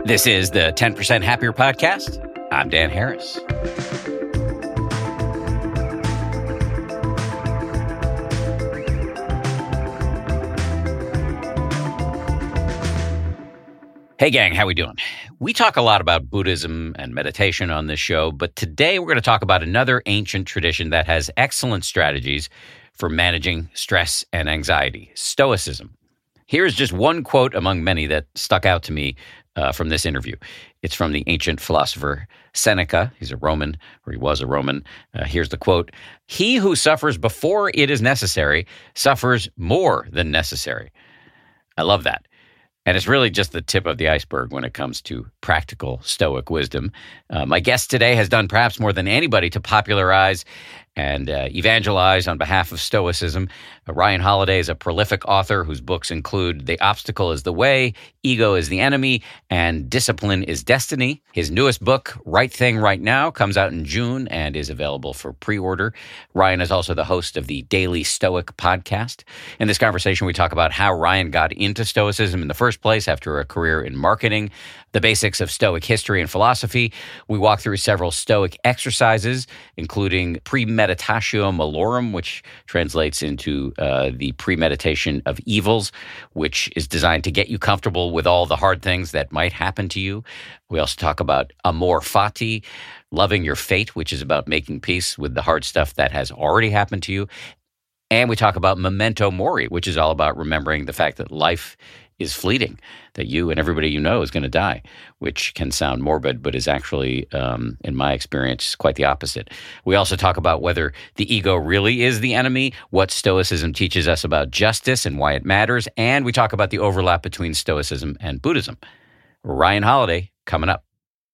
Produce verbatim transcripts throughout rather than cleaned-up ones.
This is the ten percent Happier Podcast. I'm Dan Harris. Hey gang, how we doing? We talk a lot about Buddhism and meditation on this show, but today we're going to talk about another ancient tradition that has excellent strategies for managing stress and anxiety, Stoicism. Here's just one quote among many that stuck out to me uh, from this interview. It's from the ancient philosopher Seneca. He's a Roman, or he was a Roman. Uh, here's the quote. "He who suffers before it is necessary suffers more than necessary." I love that. And it's really just the tip of the iceberg when it comes to practical Stoic wisdom. Uh, my guest today has done perhaps more than anybody to popularize and uh, evangelize on behalf of Stoicism. Uh, Ryan Holiday is a prolific author whose books include The Obstacle is the Way, Ego is the Enemy, and Discipline is Destiny. His newest book, Right Thing Right Now, comes out in June and is available for pre-order. Ryan is also the host of the Daily Stoic podcast. In this conversation, we talk about how Ryan got into Stoicism in the first place after a career in marketing, the basics of Stoic history and philosophy. We walk through several Stoic exercises, including premeditatio malorum, which translates into uh, the premeditation of evils, which is designed to get you comfortable with all the hard things that might happen to you. We also talk about amor fati, loving your fate, which is about making peace with the hard stuff that has already happened to you. And we talk about memento mori, which is all about remembering the fact that life is fleeting, that you and everybody you know is going to die, which can sound morbid, but is actually, um, in my experience, quite the opposite. We also talk about whether the ego really is the enemy, what Stoicism teaches us about justice and why it matters, and we talk about the overlap between Stoicism and Buddhism. Ryan Holiday, coming up.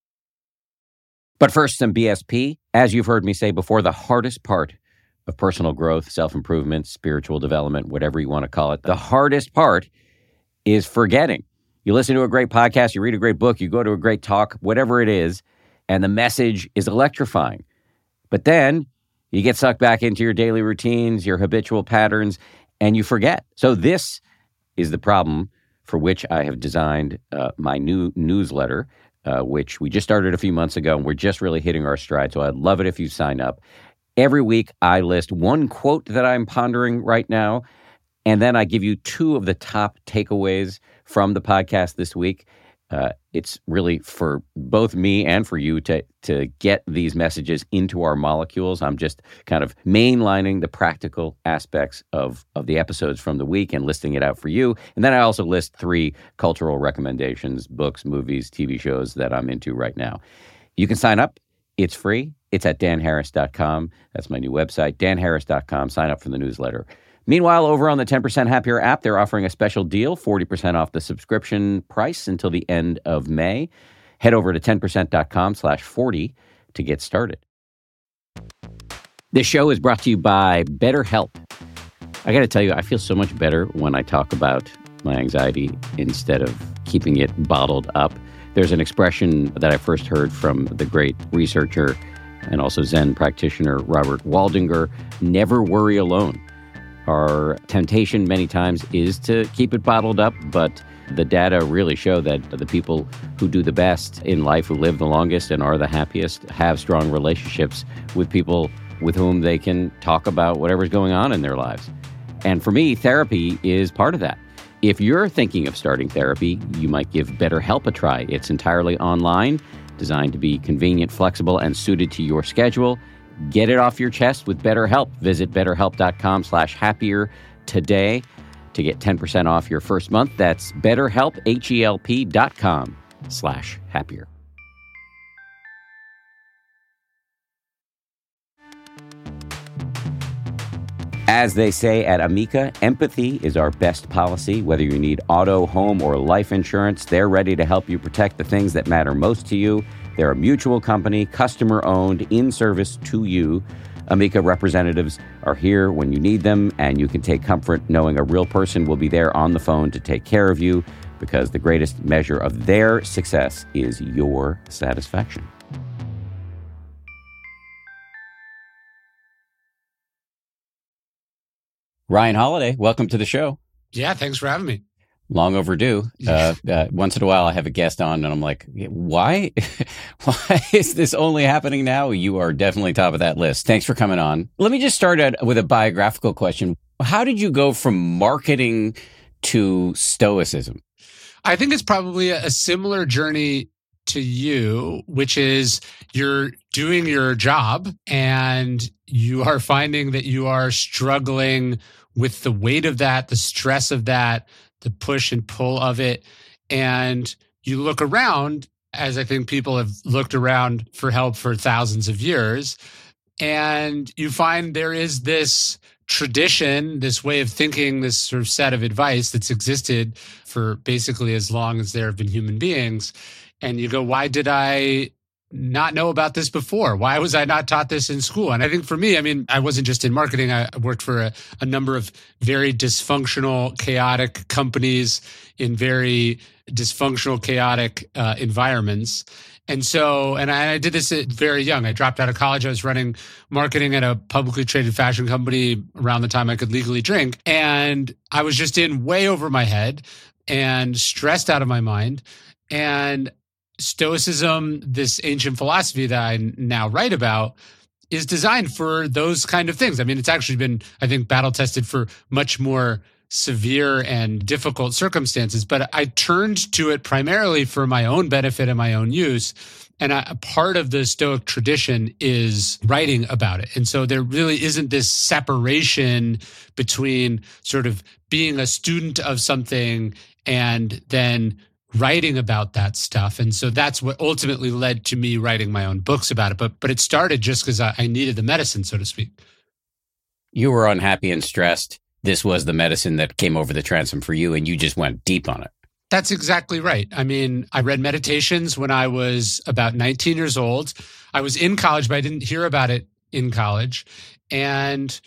But first, some B S P. As you've heard me say before, the hardest part of personal growth, self-improvement, spiritual development, whatever you want to call it, the hardest part is forgetting. You listen to a great podcast, you read a great book, you go to a great talk, whatever it is, and the message is electrifying. But then you get sucked back into your daily routines, your habitual patterns, and you forget. So this is the problem for which I have designed uh, my new newsletter, uh, which we just started a few months ago, and we're just really hitting our stride. So I'd love it if you sign up. Every week, I list one quote that I'm pondering right now, and then I give you two of the top takeaways from the podcast this week. Uh, it's really for both me and for you to, to get these messages into our molecules. I'm just kind of mainlining the practical aspects of, of the episodes from the week and listing it out for you. And then I also list three cultural recommendations, books, movies, T V shows that I'm into right now. You can sign up. It's free. It's at dan harris dot com. That's my new website, dan harris dot com. Sign up for the newsletter. Meanwhile, over on the ten percent Happier app, they're offering a special deal, forty percent off the subscription price until the end of May. Head over to ten percent dot com slash forty to get started. This show is brought to you by BetterHelp. I got to tell you, I feel so much better when I talk about my anxiety instead of keeping it bottled up. There's an expression that I first heard from the great researcher and also Zen practitioner Robert Waldinger, never worry alone. Our temptation many times is to keep it bottled up, but the data really show that the people who do the best in life, who live the longest and are the happiest, have strong relationships with people with whom they can talk about whatever's going on in their lives. And for me, therapy is part of that. If you're thinking of starting therapy, you might give BetterHelp a try. It's entirely online, designed to be convenient, flexible, and suited to your schedule. Get it off your chest with BetterHelp. Visit betterhelp.com slash happier today to get ten percent off your first month. That's betterhelp, H-E-L-P dot com slash happier. As they say at Amica, empathy is our best policy. Whether you need auto, home, or life insurance, they're ready to help you protect the things that matter most to you. They're a mutual company, customer-owned, in service to you. Amica representatives are here when you need them, and you can take comfort knowing a real person will be there on the phone to take care of you, because the greatest measure of their success is your satisfaction. Ryan Holiday, welcome to the show. Yeah, thanks for having me. long overdue. Uh, uh, once in a while, I have a guest on, and I'm like, why? Why is this only happening now? You are definitely top of that list. Thanks for coming on. Let me just start out with a biographical question. How did you go from marketing to Stoicism? I think it's probably a similar journey to you, which is you're doing your job and you are finding that you are struggling with the weight of that, the stress of that, the push and pull of it. And you look around, as I think people have looked around for help for thousands of years, and you find there is this tradition, this way of thinking, this sort of set of advice that's existed for basically as long as there have been human beings. And you go, why did I not know about this before? Why was I not taught this in school? And I think for me, I mean, I wasn't just in marketing. I worked for a, a number of very dysfunctional, chaotic companies in very dysfunctional, chaotic uh, environments. And so, and I, I did this at very young. I dropped out of college. I was running marketing at a publicly traded fashion company around the time I could legally drink. And I was just in way over my head and stressed out of my mind. And Stoicism, this ancient philosophy that I now write about, is designed for those kind of things. I mean, it's actually been, I think, battle tested for much more severe and difficult circumstances, but I turned to it primarily for my own benefit and my own use. And a part of the Stoic tradition is writing about it. And so there really isn't this separation between sort of being a student of something and then writing about that stuff. And so that's what ultimately led to me writing my own books about it. But but it started just because I, I needed the medicine, so to speak. You were unhappy and stressed. This was the medicine that came over the transom for you, and you just went deep on it. That's exactly right. I mean, I read Meditations when I was about nineteen years old. I was in college, but I didn't hear about it in college. And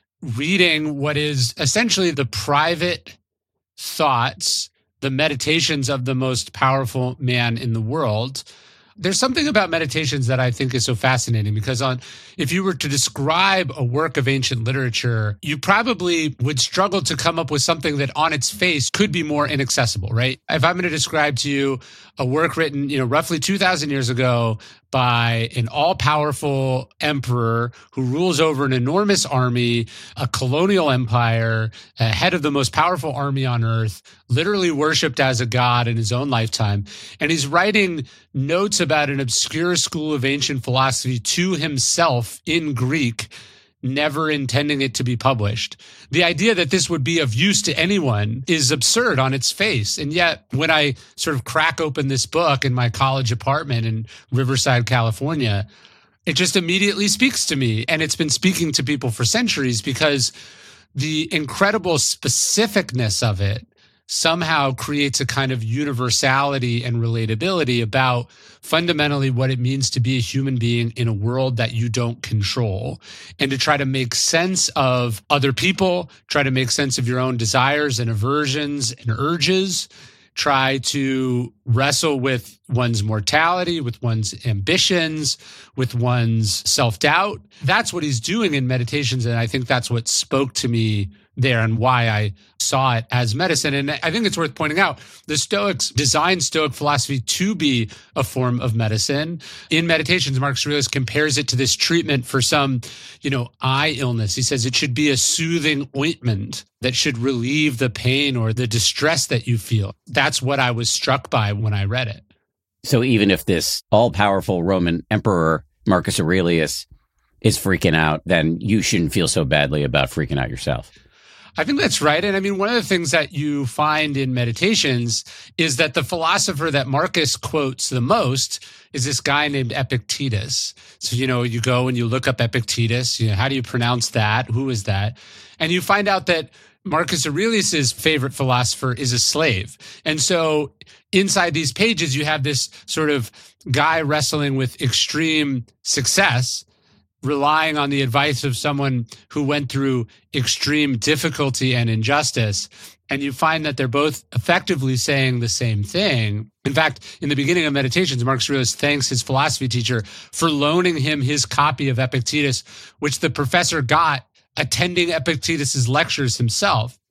reading what is essentially the private thoughts, the meditations of the most powerful man in the world. There's something about meditations that I think is so fascinating because on, if you were to describe a work of ancient literature, you probably would struggle to come up with something that on its face could be more inaccessible, right? If I'm going to describe to you a work written, you know, roughly two thousand years ago by an all-powerful emperor who rules over an enormous army, a colonial empire, a head of the most powerful army on earth, literally worshipped as a god in his own lifetime. And he's writing notes about an obscure school of ancient philosophy to himself in Greek, never intending it to be published. The idea that this would be of use to anyone is absurd on its face. And yet, when I sort of crack open this book in my college apartment in Riverside, California, it just immediately speaks to me. And it's been speaking to people for centuries because the incredible specificness of it somehow creates a kind of universality and relatability about fundamentally what it means to be a human being in a world that you don't control, and to try to make sense of other people, try to make sense of your own desires and aversions and urges, try to wrestle with one's mortality, with one's ambitions, with one's self-doubt. That's what he's doing in Meditations, and I think that's what spoke to me there and why I saw it as medicine. And I think it's worth pointing out, the Stoics designed Stoic philosophy to be a form of medicine. In Meditations, Marcus Aurelius compares it to this treatment for some, you know, eye illness. He says it should be a soothing ointment that should relieve the pain or the distress that you feel. That's what I was struck by when I read it. So even if this all-powerful Roman emperor, Marcus Aurelius, is freaking out, then you shouldn't feel so badly about freaking out yourself. I think that's right. And I mean, one of the things that you find in Meditations is that the philosopher that Marcus quotes the most is this guy named Epictetus. So, you know, you go and you look up Epictetus, you know, how do you pronounce that? Who is that? And you find out that Marcus Aurelius's favorite philosopher is a slave. And so inside these pages, you have this sort of guy wrestling with extreme success, relying on the advice of someone who went through extreme difficulty and injustice. And you find that they're both effectively saying the same thing. In fact, in the beginning of Meditations, Marcus Aurelius thanks his philosophy teacher for loaning him his copy of Epictetus, which the professor got attending Epictetus's lectures himself.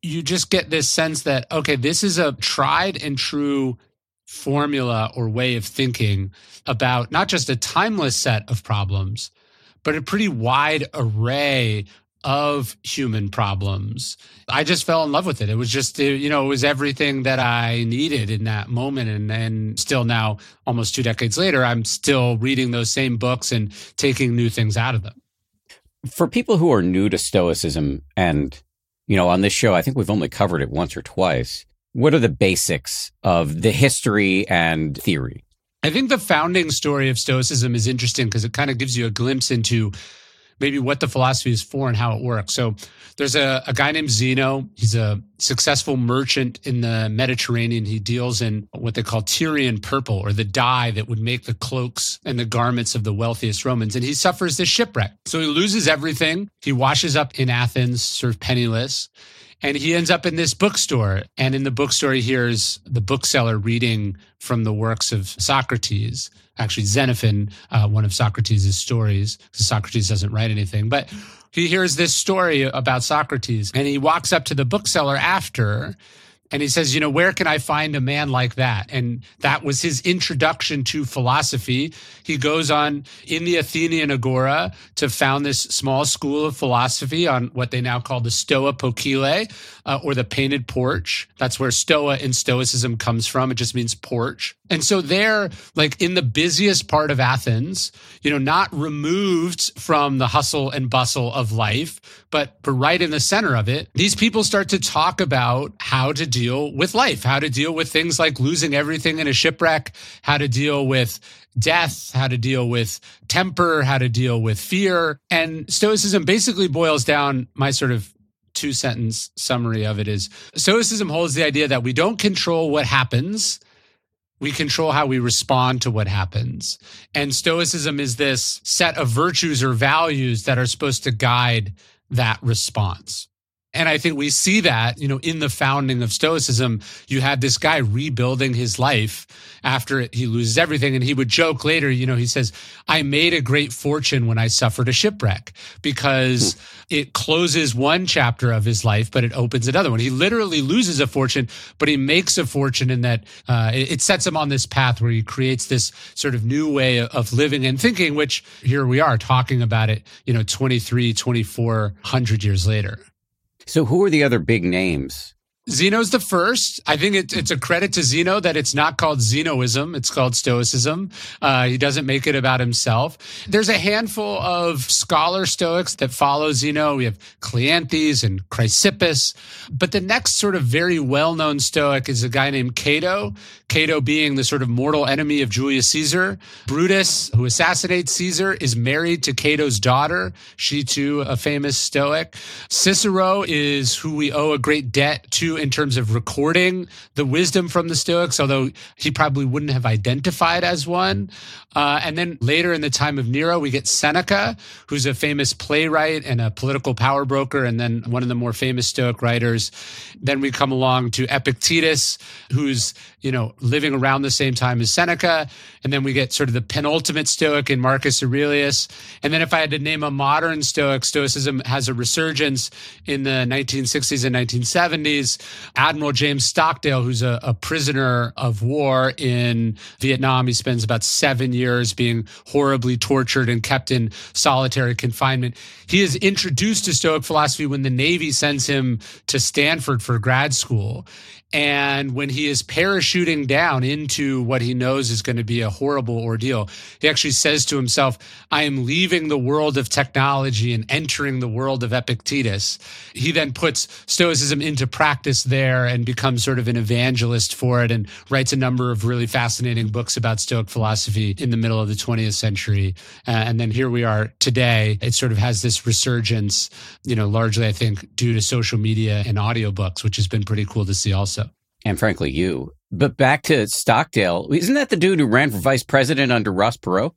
you just get this sense that, okay, this is a tried and true formula or way of thinking about not just a timeless set of problems, but a pretty wide array of human problems. I just fell in love with it. It was just, you know, it was everything that I needed in that moment. And then still now, almost two decades later, I'm still reading those same books and taking new things out of them. For people who are new to Stoicism, and, you know, on this show, I think we've only covered it once or twice. What are the basics of the history and theory? I think the founding story of Stoicism is interesting because it kind of gives you a glimpse into maybe what the philosophy is for and how it works. So there's a, a guy named Zeno. He's a successful merchant in the Mediterranean. He deals in what they call Tyrian purple, or the dye that would make the cloaks and the garments of the wealthiest Romans. And he suffers this shipwreck. So he loses everything. He washes up in Athens, sort of penniless. And he ends up in this bookstore. And in the bookstore, he hears the bookseller reading from the works of Socrates. Actually, Xenophon, uh, one of Socrates' stories, because Socrates doesn't write anything. But he hears this story about Socrates. And he walks up to the bookseller after, and he says, you know, where can I find a man like that? And that was his introduction to philosophy. He goes on in the Athenian Agora to found this small school of philosophy on what they now call the Stoa Poikile, uh, or the painted porch. That's where Stoa in Stoicism comes from. It just means porch. And so there, like in the busiest part of Athens, you know, not removed from the hustle and bustle of life, but, but right in the center of it, these people start to talk about how to deal with life, how to deal with things like losing everything in a shipwreck, how to deal with death, how to deal with temper, how to deal with fear. And Stoicism basically boils down, my sort of two sentence summary of it is, Stoicism holds the idea that we don't control what happens. We control how we respond to what happens. And Stoicism is this set of virtues or values that are supposed to guide that response. And I think we see that, you know, in the founding of Stoicism. You had this guy rebuilding his life after he loses everything. And he would joke later, you know, he says, I made a great fortune when I suffered a shipwreck, because it closes one chapter of his life, but it opens another one. He literally loses a fortune, but he makes a fortune in that uh, it, it sets him on this path where he creates this sort of new way of living and thinking, which here we are talking about it, you know, twenty-three, twenty-four hundred years later. So who are the other big names? Zeno's the first. I think it, it's a credit to Zeno that it's not called Zenoism. It's called Stoicism. Uh, he doesn't make it about himself. There's a handful of scholar Stoics that follow Zeno. We have Cleanthes and Chrysippus. But the next sort of very well-known Stoic is a guy named Cato. Cato being the sort of mortal enemy of Julius Caesar. Brutus, who assassinates Caesar, is married to Cato's daughter. She too, a famous Stoic. Cicero is who we owe a great debt to in terms of recording the wisdom from the Stoics, although he probably wouldn't have identified as one. Uh, and then later in the time of Nero, we get Seneca, who's a famous playwright and a political power broker, and then one of the more famous Stoic writers. Then we come along to Epictetus, who's, you know, living around the same time as Seneca. And then we get sort of the penultimate Stoic in Marcus Aurelius. And then if I had to name a modern Stoic, Stoicism has a resurgence in the nineteen sixties and nineteen seventies. Admiral James Stockdale, who's a, a prisoner of war in Vietnam. He spends about seven years being horribly tortured and kept in solitary confinement. He is introduced to Stoic philosophy when the Navy sends him to Stanford for grad school. And when he is parachuting down into what he knows is going to be a horrible ordeal, he actually says to himself, I am leaving the world of technology and entering the world of Epictetus. He then puts Stoicism into practice there and becomes sort of an evangelist for it and writes a number of really fascinating books about Stoic philosophy in the middle of the twentieth century. Uh, and then here we are today. It sort of has this resurgence, you know, largely, I think, due to social media and audiobooks, which has been pretty cool to see also. And frankly, you. But back to Stockdale, isn't that the dude who ran for vice president under Ross Perot?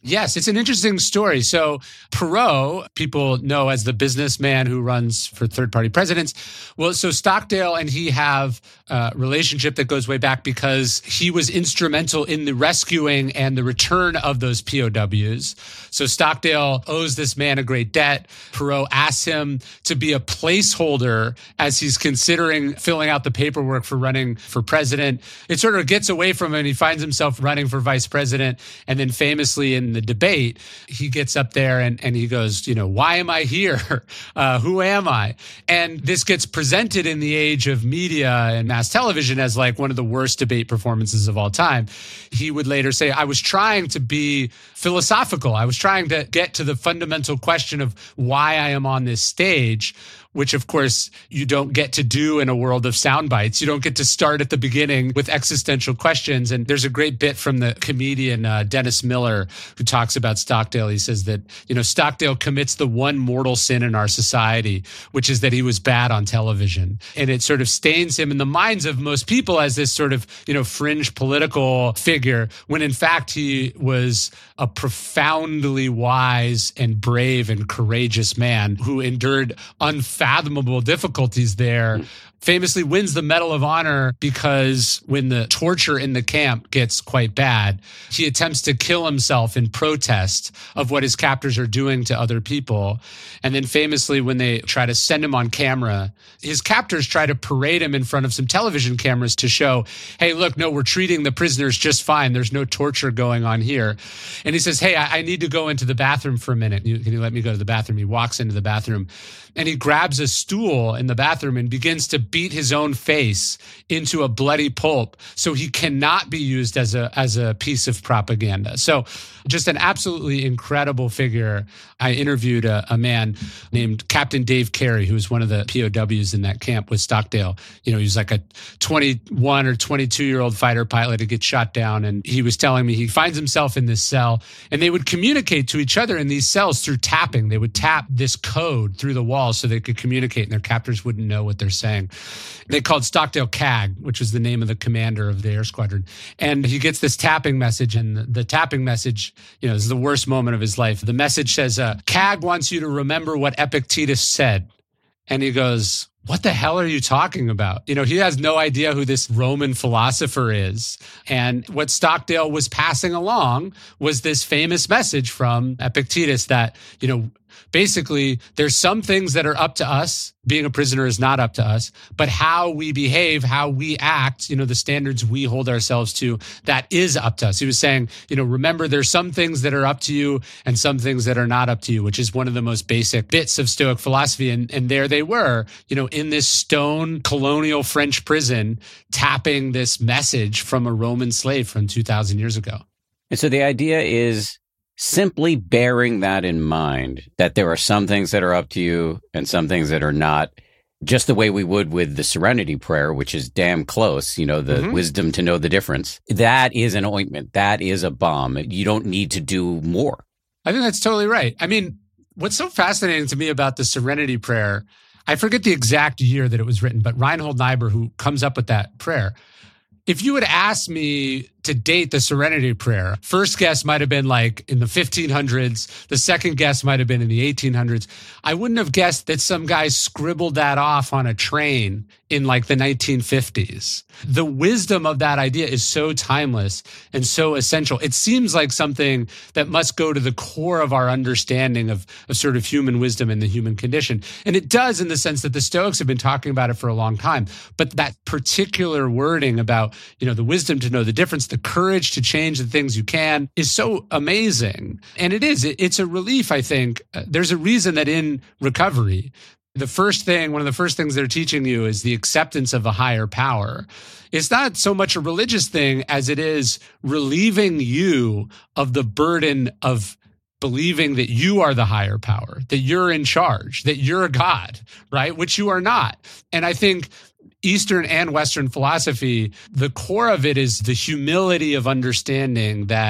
Yes, it's an interesting story. So Perot, people know as the businessman who runs for third-party presidents. Well, so Stockdale and he have a relationship that goes way back because he was instrumental in the rescuing and the return of those P O Ws. So Stockdale owes this man a great debt. Perot asks him to be a placeholder as he's considering filling out the paperwork for running for president. It sort of gets away from him and he finds himself running for vice president. And then famously in the debate, he gets up there and, and he goes, you know, why am I here? Uh, who am I? And this gets presented in the age of media and mass television as like one of the worst debate performances of all time. He would later say, I was trying to be philosophical. I was trying to get to the fundamental question of why I am on this stage, which of course you don't get to do in a world of sound bites. You don't get to start at the beginning with existential questions. And there's a great bit from the comedian uh, Dennis Miller who talks about Stockdale. He says that, you know, Stockdale commits the one mortal sin in our society, which is that he was bad on television. And it sort of stains him in the minds of most people as this sort of, you know, fringe political figure, when in fact he was a profoundly wise and brave and courageous man who endured unfathomable difficulties there. Famously wins the Medal of Honor because when the torture in the camp gets quite bad, he attempts to kill himself in protest of what his captors are doing to other people. And then famously, when they try to send him on camera, his captors try to parade him in front of some television cameras to show, hey, look, no, we're treating the prisoners just fine. There's no torture going on here. And he says, hey, I, I need to go into the bathroom for a minute. Can you, can you let me go to the bathroom? He walks into the bathroom and he grabs a stool in the bathroom and begins to beat his own face into a bloody pulp so he cannot be used as a as a piece of propaganda. So just an absolutely incredible figure. I interviewed a, a man named Captain Dave Carey, who was one of the P O Ws in that camp with Stockdale. You know, he was like a twenty-one or twenty-two-year-old fighter pilot who gets shot down. And he was telling me he finds himself in this cell and they would communicate to each other in these cells through tapping. They would tap this code through the walls so they could communicate and their captors wouldn't know what they're saying. They called Stockdale C A G, which was the name of the commander of the air squadron. And he gets this tapping message, and the, the tapping message, you know, is the worst moment of his life. The message says, uh, C A G wants you to remember what Epictetus said. And he goes, what the hell are you talking about? You know, he has no idea who this Roman philosopher is. And what Stockdale was passing along was this famous message from Epictetus that, you know, basically, there's some things that are up to us. Being a prisoner is not up to us, but how we behave, how we act, you know, the standards we hold ourselves to, that is up to us. He was saying, you know, remember, there's some things that are up to you and some things that are not up to you, which is one of the most basic bits of Stoic philosophy. And, and there they were, you know, in this stone colonial French prison, tapping this message from a Roman slave from two thousand years ago. And so the idea is simply bearing that in mind, that there are some things that are up to you and some things that are not, just the way we would with the Serenity Prayer, which is damn close, you know, the mm-hmm. wisdom to know the difference. That is an ointment. That is a balm. You don't need to do more. I think that's totally right. I mean, what's so fascinating to me about the Serenity Prayer, I forget the exact year that it was written, but Reinhold Niebuhr, who comes up with that prayer, if you had asked me to date the Serenity Prayer, first guess might have been like in the fifteen hundreds. The second guess might have been in the eighteen hundreds. I wouldn't have guessed that some guy scribbled that off on a train in like the nineteen fifties. The wisdom of that idea is so timeless and so essential. It seems like something that must go to the core of our understanding of, of sort of human wisdom and the human condition. And it does, in the sense that the Stoics have been talking about it for a long time. But that particular wording about, you know, the wisdom to know the difference, the courage to change the things you can, is so amazing. And it is. It, it's a relief, I think. Uh, there's a reason that in recovery, the first thing, one of the first things they're teaching you is the acceptance of a higher power. It's not so much a religious thing as it is relieving you of the burden of believing that you are the higher power, that you're in charge, that you're a God, right? Which you are not. And I think Eastern and Western philosophy, the core of it is the humility of understanding that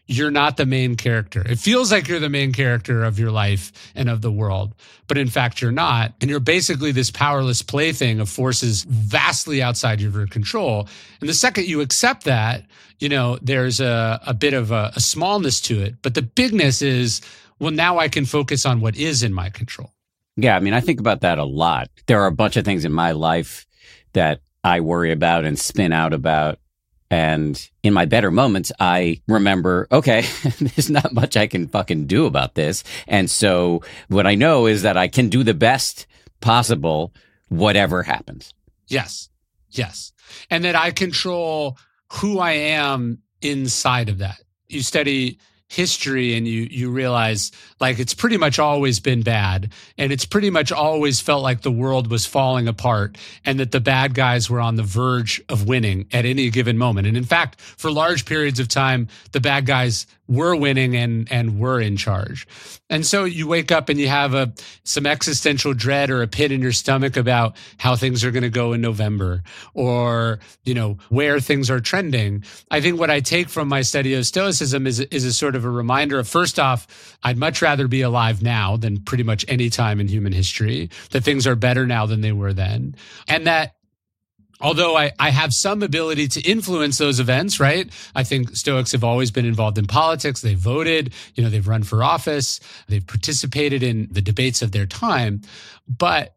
you're not the main character. It feels like you're the main character of your life and of the world, but in fact, you're not. And you're basically this powerless plaything of forces vastly outside of your control. And the second you accept that, you know, there's a, a bit of a, a smallness to it. But the bigness is, well, now I can focus on what is in my control. Yeah, I mean, I think about that a lot. There are a bunch of things in my life that I worry about and spin out about. And in my better moments, I remember, okay, there's not much I can fucking do about this. And so what I know is that I can do the best possible, whatever happens. Yes. Yes. And that I control who I am inside of that. You study history and you you realize like it's pretty much always been bad, and it's pretty much always felt like the world was falling apart and that the bad guys were on the verge of winning at any given moment. And in fact, for large periods of time, the bad guys were winning and and were in charge. And so you wake up and you have a some existential dread or a pit in your stomach about how things are going to go in November, or, you know, where things are trending. I think what I take from my study of Stoicism is is a sort of a reminder of, first off, I'd much rather be alive now than pretty much any time in human history, that things are better now than they were then. And that although I, I have some ability to influence those events, right? I think Stoics have always been involved in politics. They've voted, you know, they've run for office, they've participated in the debates of their time. But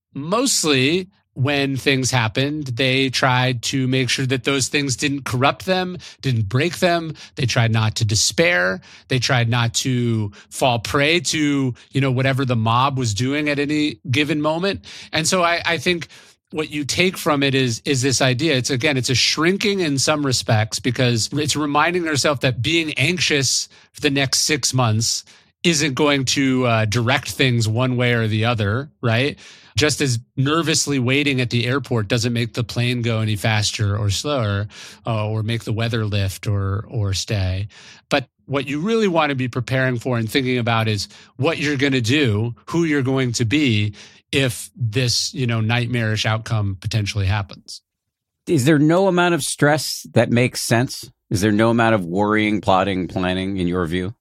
mostly when things happened, they tried to make sure that those things didn't corrupt them, didn't break them. They tried not to despair. They tried not to fall prey to, you know, whatever the mob was doing at any given moment. And so I, I think what you take from it is is this idea. It's, again, it's a shrinking in some respects, because it's reminding yourself that being anxious for the next six months isn't going to uh, direct things one way or the other, right? Just as nervously waiting at the airport doesn't make the plane go any faster or slower, uh, or make the weather lift or or stay. But what you really want to be preparing for and thinking about is what you're going to do, who you're going to be, if this, you know, nightmarish outcome potentially happens. Is there no amount of stress that makes sense? Is there no amount of worrying, plotting, planning in your view?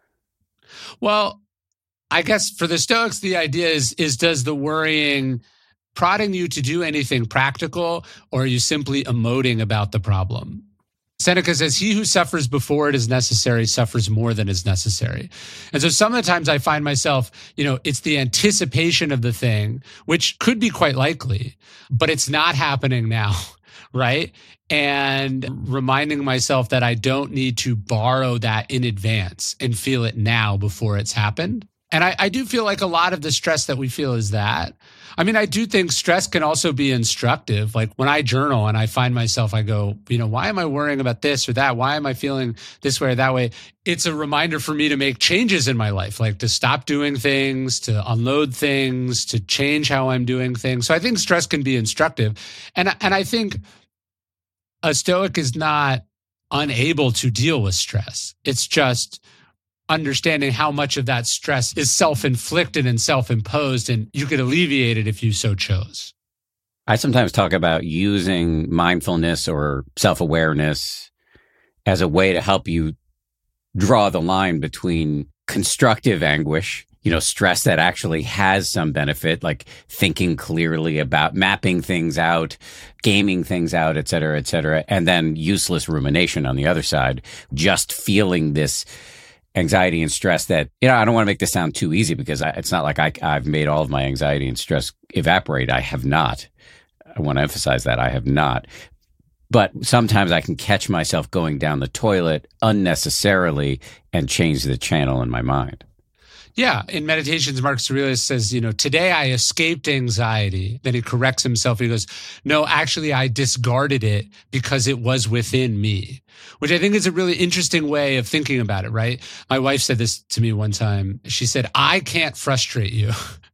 Well, I guess for the Stoics, the idea is, is does the worrying prodding you to do anything practical, or are you simply emoting about the problem? Seneca says, he who suffers before it is necessary suffers more than is necessary. And so some of the times I find myself, you know, it's the anticipation of the thing, which could be quite likely, but it's not happening now, right? And reminding myself that I don't need to borrow that in advance and feel it now before it's happened. And I, I do feel like a lot of the stress that we feel is that. I mean, I do think stress can also be instructive. Like when I journal and I find myself, I go, you know, why am I worrying about this or that? Why am I feeling this way or that way? It's a reminder for me to make changes in my life, like to stop doing things, to unload things, to change how I'm doing things. So I think stress can be instructive. And, and I think a Stoic is not unable to deal with stress. It's just understanding how much of that stress is self-inflicted and self-imposed, and you could alleviate it if you so chose. I sometimes talk about using mindfulness or self-awareness as a way to help you draw the line between constructive anguish, you know, stress that actually has some benefit, like thinking clearly about mapping things out, gaming things out, et cetera, et cetera, and then useless rumination on the other side, just feeling this anxiety and stress that, you know, I don't want to make this sound too easy, because I, it's not like I, I've made all of my anxiety and stress evaporate. I have not. I want to emphasize that I have not. But sometimes I can catch myself going down the toilet unnecessarily and change the channel in my mind. Yeah. In Meditations, Marcus Aurelius says, you know, today I escaped anxiety. Then he corrects himself. He goes, no, actually, I discarded it because it was within me, which I think is a really interesting way of thinking about it, right? My wife said this to me one time. She said, I can't frustrate you.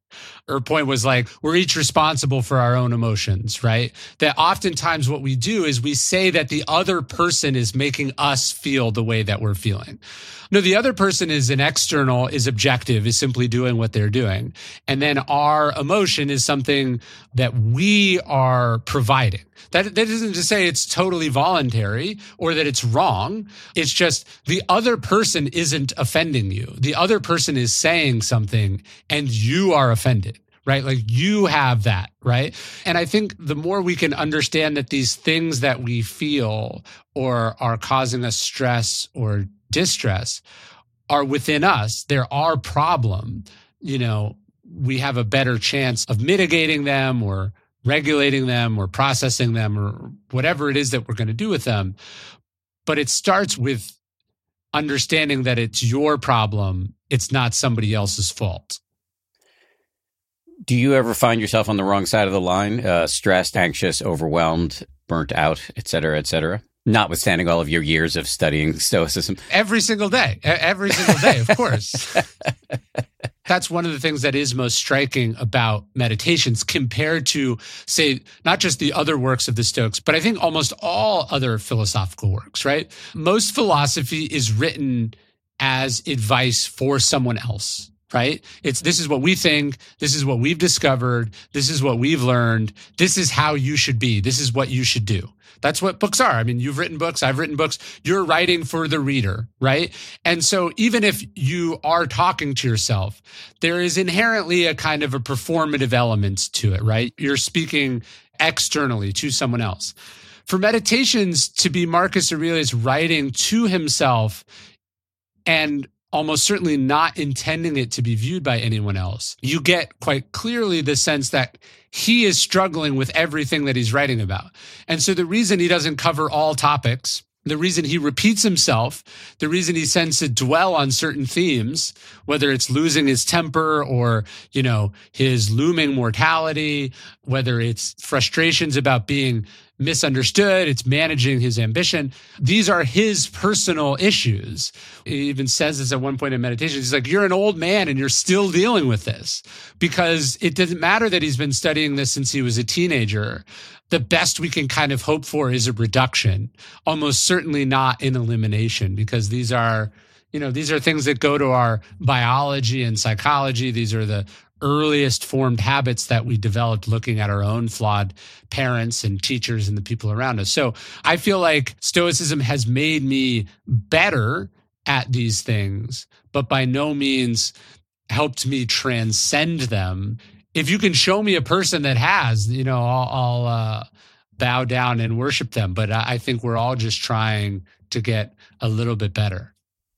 her point was like, we're each responsible for our own emotions, right? That oftentimes what we do is we say that the other person is making us feel the way that we're feeling. No, the other person is an external, is objective, is simply doing what they're doing. And then our emotion is something that we are providing. That, that isn't to say it's totally voluntary or that it's wrong. It's just the other person isn't offending you. The other person is saying something and you are offended, right? Like you have that, right? And I think the more we can understand that these things that we feel or are causing us stress or distress are within us, they're our problem, you know, we have a better chance of mitigating them or regulating them or processing them or whatever it is that we're going to do with them. But it starts with understanding that it's your problem. It's not somebody else's fault. Do you ever find yourself on the wrong side of the line, uh, stressed, anxious, overwhelmed, burnt out, et cetera, et cetera? Notwithstanding all of your years of studying Stoicism. Every single day. Every single day, of course. That's one of the things that is most striking about meditations compared to, say, not just the other works of the Stoics, but I think almost all other philosophical works, right? Most philosophy is written as advice for someone else, right? It's this is what we think. This is what we've discovered. This is what we've learned. This is how you should be. This is what you should do. That's what books are. I mean, you've written books. I've written books. You're writing for the reader, right? And so even if you are talking to yourself, there is inherently a kind of a performative element to it, right? You're speaking externally to someone else. For meditations to be Marcus Aurelius writing to himself and almost certainly not intending it to be viewed by anyone else, you get quite clearly the sense that he is struggling with everything that he's writing about. And so the reason he doesn't cover all topics, the reason he repeats himself, the reason he tends to dwell on certain themes, whether it's losing his temper or, you know, his looming mortality, whether it's frustrations about being misunderstood, it's managing his ambition. These are his personal issues. He even says this at one point in meditation. He's like, you're an old man and you're still dealing with this because it doesn't matter that he's been studying this since he was a teenager. The best we can kind of hope for is a reduction, almost certainly not an elimination, because these are, you know, these are things that go to our biology and psychology. These are the earliest formed habits that we developed looking at our own flawed parents and teachers and the people around us. So I feel like Stoicism has made me better at these things, but by no means helped me transcend them. If you can show me a person that has, you know, I'll, I'll uh, bow down and worship them. But I think we're all just trying to get a little bit better.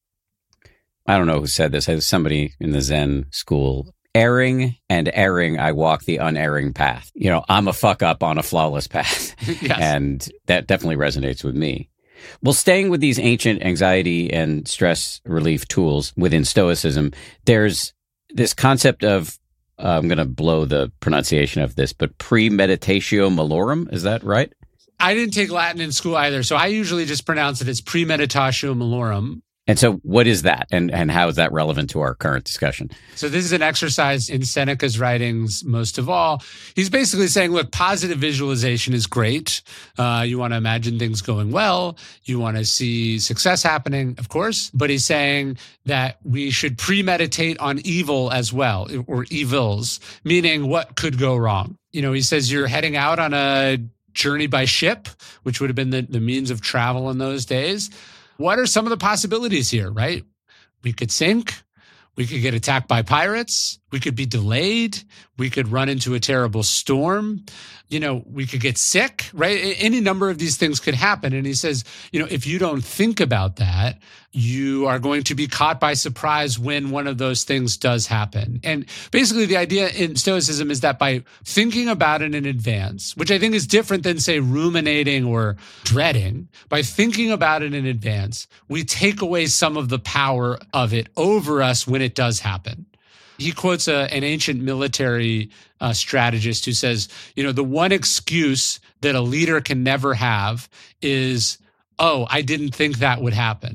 I don't know who said this. I was somebody in the Zen school. Erring and erring, I walk the unerring path. You know, I'm a fuck up on a flawless path. Yes. And that definitely resonates with me. Well, staying with these ancient anxiety and stress relief tools within Stoicism, there's this concept of, uh, I'm going to blow the pronunciation of this, but premeditatio malorum. Is that right? I didn't take Latin in school either, so I usually just pronounce it as premeditatio malorum. And so what is that, and, and how is that relevant to our current discussion? So this is an exercise in Seneca's writings, most of all. He's basically saying, look, positive visualization is great. Uh, you want to imagine things going well. You want to see success happening, of course. But he's saying that we should premeditate on evil as well, or evils, meaning what could go wrong. You know, he says you're heading out on a journey by ship, which would have been the, the means of travel in those days. What are some of the possibilities here, right? We could sink. We could get attacked by pirates. We could be delayed. We could run into a terrible storm. You know, we could get sick, right? Any number of these things could happen. And he says, you know, if you don't think about that, you are going to be caught by surprise when one of those things does happen. And basically the idea in Stoicism is that by thinking about it in advance, which I think is different than, say, ruminating or dreading, by thinking about it in advance, we take away some of the power of it over us when it does happen. He quotes a, an ancient military uh, strategist who says, you know, the one excuse that a leader can never have is, oh, I didn't think that would happen,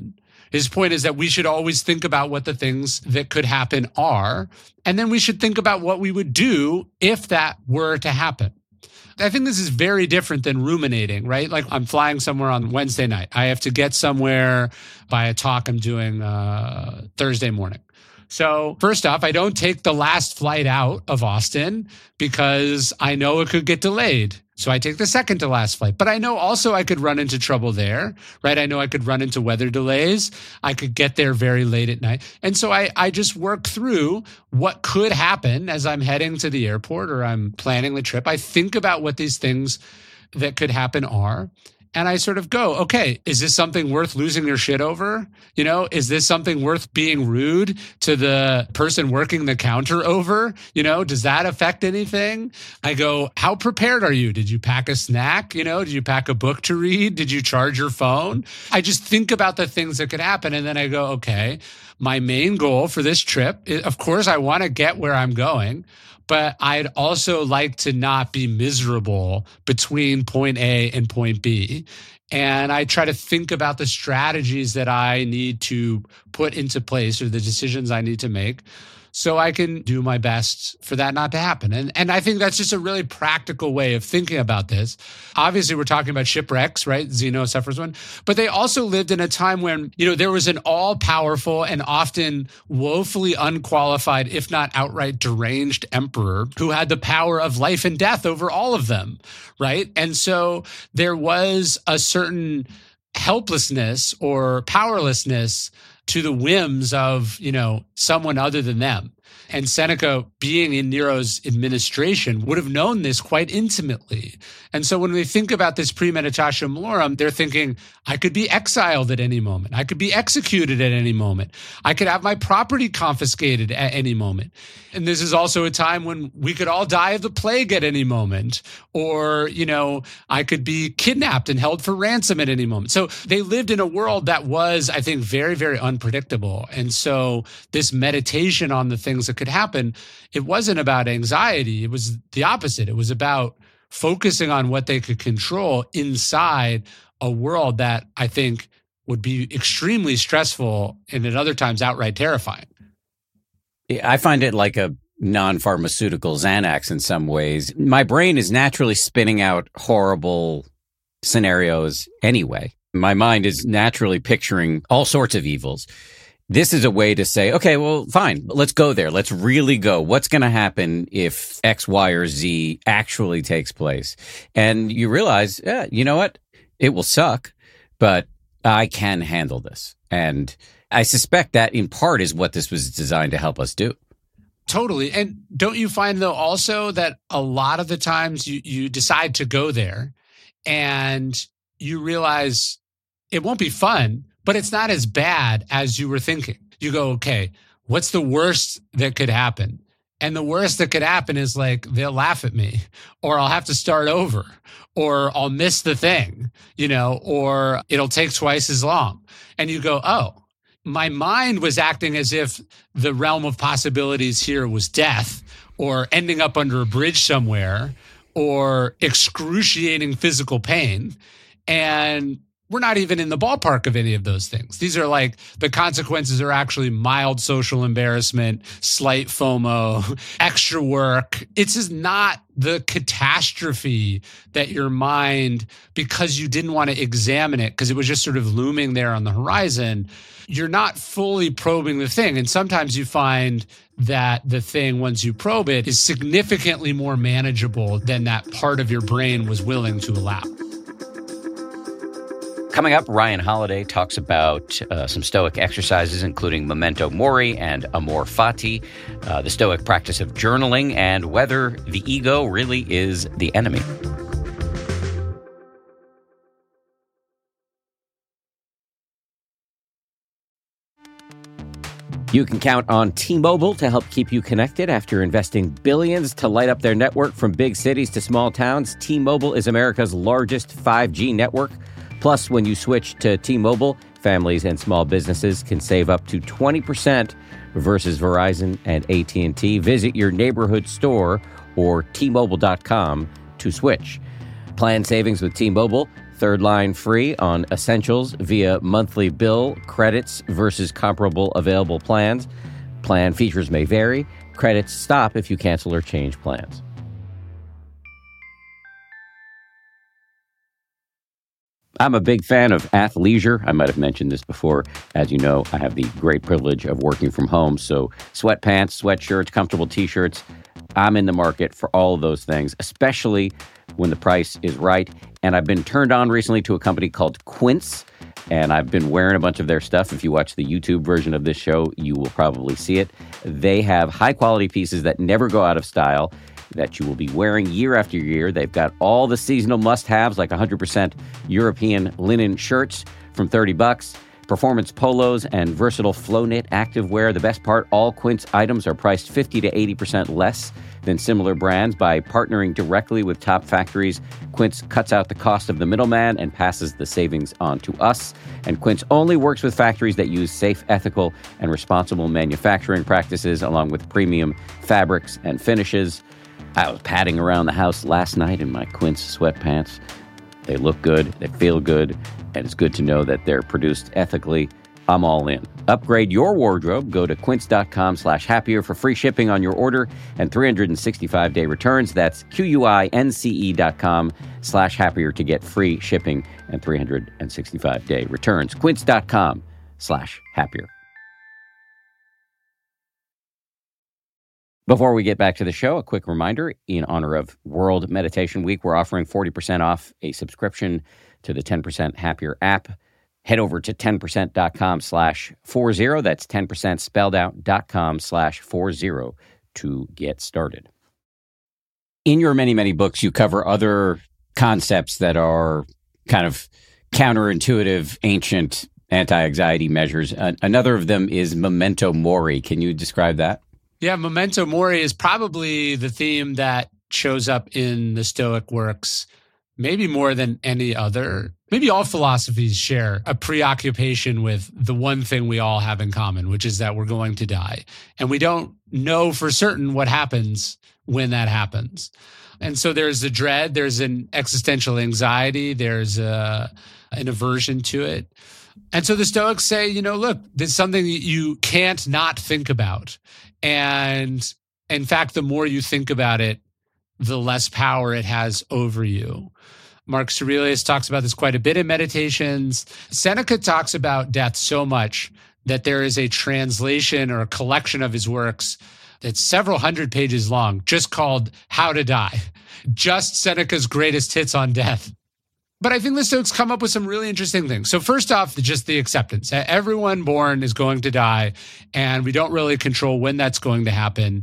His point is that we should always think about what the things that could happen are, and then we should think about what we would do if that were to happen. I think this is very different than ruminating, right? Like I'm flying somewhere on Wednesday night. I have to get somewhere by a talk I'm doing uh, Thursday morning. So first off, I don't take the last flight out of Austin because I know it could get delayed. So I take the second to last flight. But I know also I could run into trouble there, right? I know I could run into weather delays. I could get there very late at night. And so I, I just work through what could happen as I'm heading to the airport or I'm planning the trip. I think about what these things that could happen are. And I sort of go, okay, is this something worth losing your shit over? You know, is this something worth being rude to the person working the counter over? You know, does that affect anything? I go, how prepared are you? Did you pack a snack? You know, did you pack a book to read? Did you charge your phone? I just think about the things that could happen. And then I go, okay, my main goal for this trip, is, of course, I want to get where I'm going. But I'd also like to not be miserable between point A and point B. And I try to think about the strategies that I need to put into place or the decisions I need to make so I can do my best for that not to happen. And and I think that's just a really practical way of thinking about this. Obviously, we're talking about shipwrecks, right? Zeno suffers one. But they also lived in a time when, you know, there was an all-powerful and often woefully unqualified, if not outright deranged emperor who had the power of life and death over all of them, right? And so there was a certain helplessness or powerlessness to the whims of, you know, someone other than them. And Seneca, being in Nero's administration, would have known this quite intimately. And so when we think about this premeditatio malorum, they're thinking, I could be exiled at any moment. I could be executed at any moment. I could have my property confiscated at any moment. And this is also a time when we could all die of the plague at any moment. Or, you know, I could be kidnapped and held for ransom at any moment. So they lived in a world that was, I think, very, very unpredictable. And so this meditation on the things that could happen, it wasn't about anxiety. It was the opposite. It was about focusing on what they could control inside a world that I think would be extremely stressful and at other times outright terrifying. I find it like a non-pharmaceutical Xanax in some ways. My brain is naturally spinning out horrible scenarios anyway. My mind is naturally picturing all sorts of evils. This is a way to say, okay, well, fine, let's go there. Let's really go. What's going to happen if X, Y, or Z actually takes place? And you realize, yeah, you know what? It will suck, but I can handle this. And I suspect that in part is what this was designed to help us do. Totally. And don't you find, though, also that a lot of the times you, you decide to go there and you realize it won't be fun, but it's not as bad as you were thinking. You go, okay, what's the worst that could happen? And the worst that could happen is like, they'll laugh at me, or I'll have to start over, or I'll miss the thing, you know, or it'll take twice as long. And you go, oh, my mind was acting as if the realm of possibilities here was death, or ending up under a bridge somewhere, or excruciating physical pain. And we're not even in the ballpark of any of those things. These are like, the consequences are actually mild social embarrassment, slight FOMO, extra work. It's just not the catastrophe that your mind, because you didn't want to examine it, because it was just sort of looming there on the horizon, you're not fully probing the thing. And sometimes you find that the thing, once you probe it, is significantly more manageable than that part of your brain was willing to allow. Coming up, Ryan Holiday talks about uh, some Stoic exercises, including Memento Mori and Amor Fati, uh, the Stoic practice of journaling, and whether the ego really is the enemy. You can count on T-Mobile to help keep you connected after investing billions to light up their network from big cities to small towns. T-Mobile is America's largest five G network. Plus, when you switch to T-Mobile, families and small businesses can save up to twenty percent versus Verizon and A T and T. Visit your neighborhood store or T Mobile dot com to switch. Plan savings with T-Mobile. Third line free on essentials via monthly bill credits versus comparable available plans. Plan features may vary. Credits stop if you cancel or change plans. I'm a big fan of athleisure. I might have mentioned this before. As you know, I have the great privilege of working from home. So sweatpants, sweatshirts, comfortable T-shirts. I'm in the market for all of those things, especially when the price is right. And I've been turned on recently to a company called Quince, and I've been wearing a bunch of their stuff. If you watch the YouTube version of this show, you will probably see it. They have high-quality pieces that never go out of style, that you will be wearing year after year. They've got all the seasonal must-haves, like one hundred percent European linen shirts from thirty bucks, performance polos, and versatile flow-knit activewear. The best part, all Quince items are priced fifty to eighty percent less than similar brands. By partnering directly with top factories, Quince cuts out the cost of the middleman and passes the savings on to us. And Quince only works with factories that use safe, ethical, and responsible manufacturing practices, along with premium fabrics and finishes. I was padding around the house last night in my Quince sweatpants. They look good, they feel good, and it's good to know that they're produced ethically. I'm all in. Upgrade your wardrobe. Go to quince.com slash happier for free shipping on your order and three hundred sixty-five day returns. That's Q-U-I-N-C-E dot com slash happier to get free shipping and three hundred sixty-five day returns. Quince.com slash happier. Before we get back to the show, a quick reminder, in honor of World Meditation Week, we're offering forty percent off a subscription to the ten percent Happier app. Head over to ten percent dot com slash forty. That's ten percent spelled out dot com slash forty to get started. In your many, many books, you cover other concepts that are kind of counterintuitive, ancient anti-anxiety measures. Uh, another of them is memento mori. Can you describe that? Yeah, memento mori is probably the theme that shows up in the Stoic works, maybe more than any other. Maybe all philosophies share a preoccupation with the one thing we all have in common, which is that we're going to die. And we don't know for certain what happens when that happens. And so there's a dread, there's an existential anxiety, there's a, an aversion to it. And so the Stoics say, you know, look, there's something that you can't not think about. And in fact, the more you think about it, the less power it has over you. Marcus Aurelius talks about this quite a bit in Meditations. Seneca talks about death so much that there is a translation or a collection of his works that's several hundred pages long, just called How to Die, just Seneca's greatest hits on death. But I think the Stoics come up with some really interesting things. So first off, just the acceptance. Everyone born is going to die, and we don't really control when that's going to happen.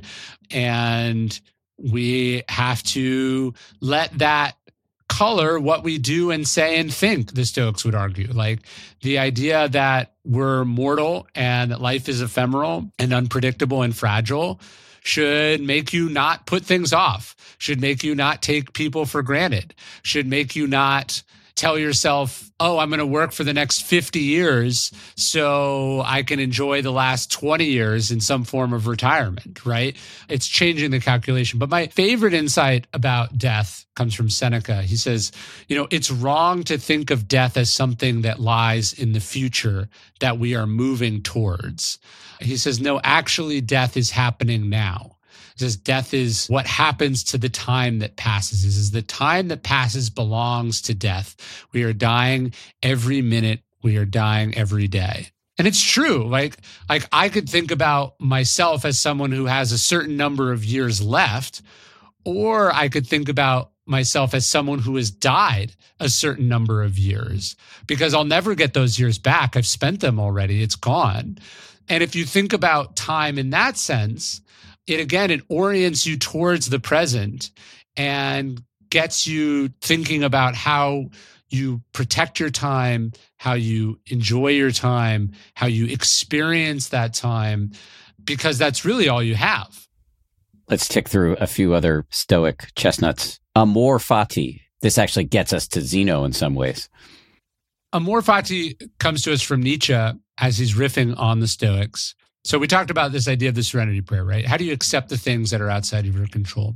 And we have to let that color what we do and say and think, the Stoics would argue. Like the idea that we're mortal and that life is ephemeral and unpredictable and fragile should make you not put things off, should make you not take people for granted, should make you not tell yourself, oh, I'm going to work for the next fifty years so I can enjoy the last twenty years in some form of retirement, right? It's changing the calculation. But my favorite insight about death comes from Seneca. He says, you know, it's wrong to think of death as something that lies in the future that we are moving towards. He says, no, actually, death is happening now. He says death is what happens to the time that passes. He says the time that passes belongs to death. We are dying every minute. We are dying every day. And it's true. Like, like I could think about myself as someone who has a certain number of years left, or I could think about myself as someone who has died a certain number of years, because I'll never get those years back. I've spent them already. It's gone. And if you think about time in that sense, it again, it orients you towards the present and gets you thinking about how you protect your time, how you enjoy your time, how you experience that time, because that's really all you have. Let's tick through a few other Stoic chestnuts. Amor fati. This actually gets us to Zeno in some ways. Amor fati comes to us from Nietzsche as he's riffing on the Stoics. So we talked about this idea of the serenity prayer, right? How do you accept the things that are outside of your control?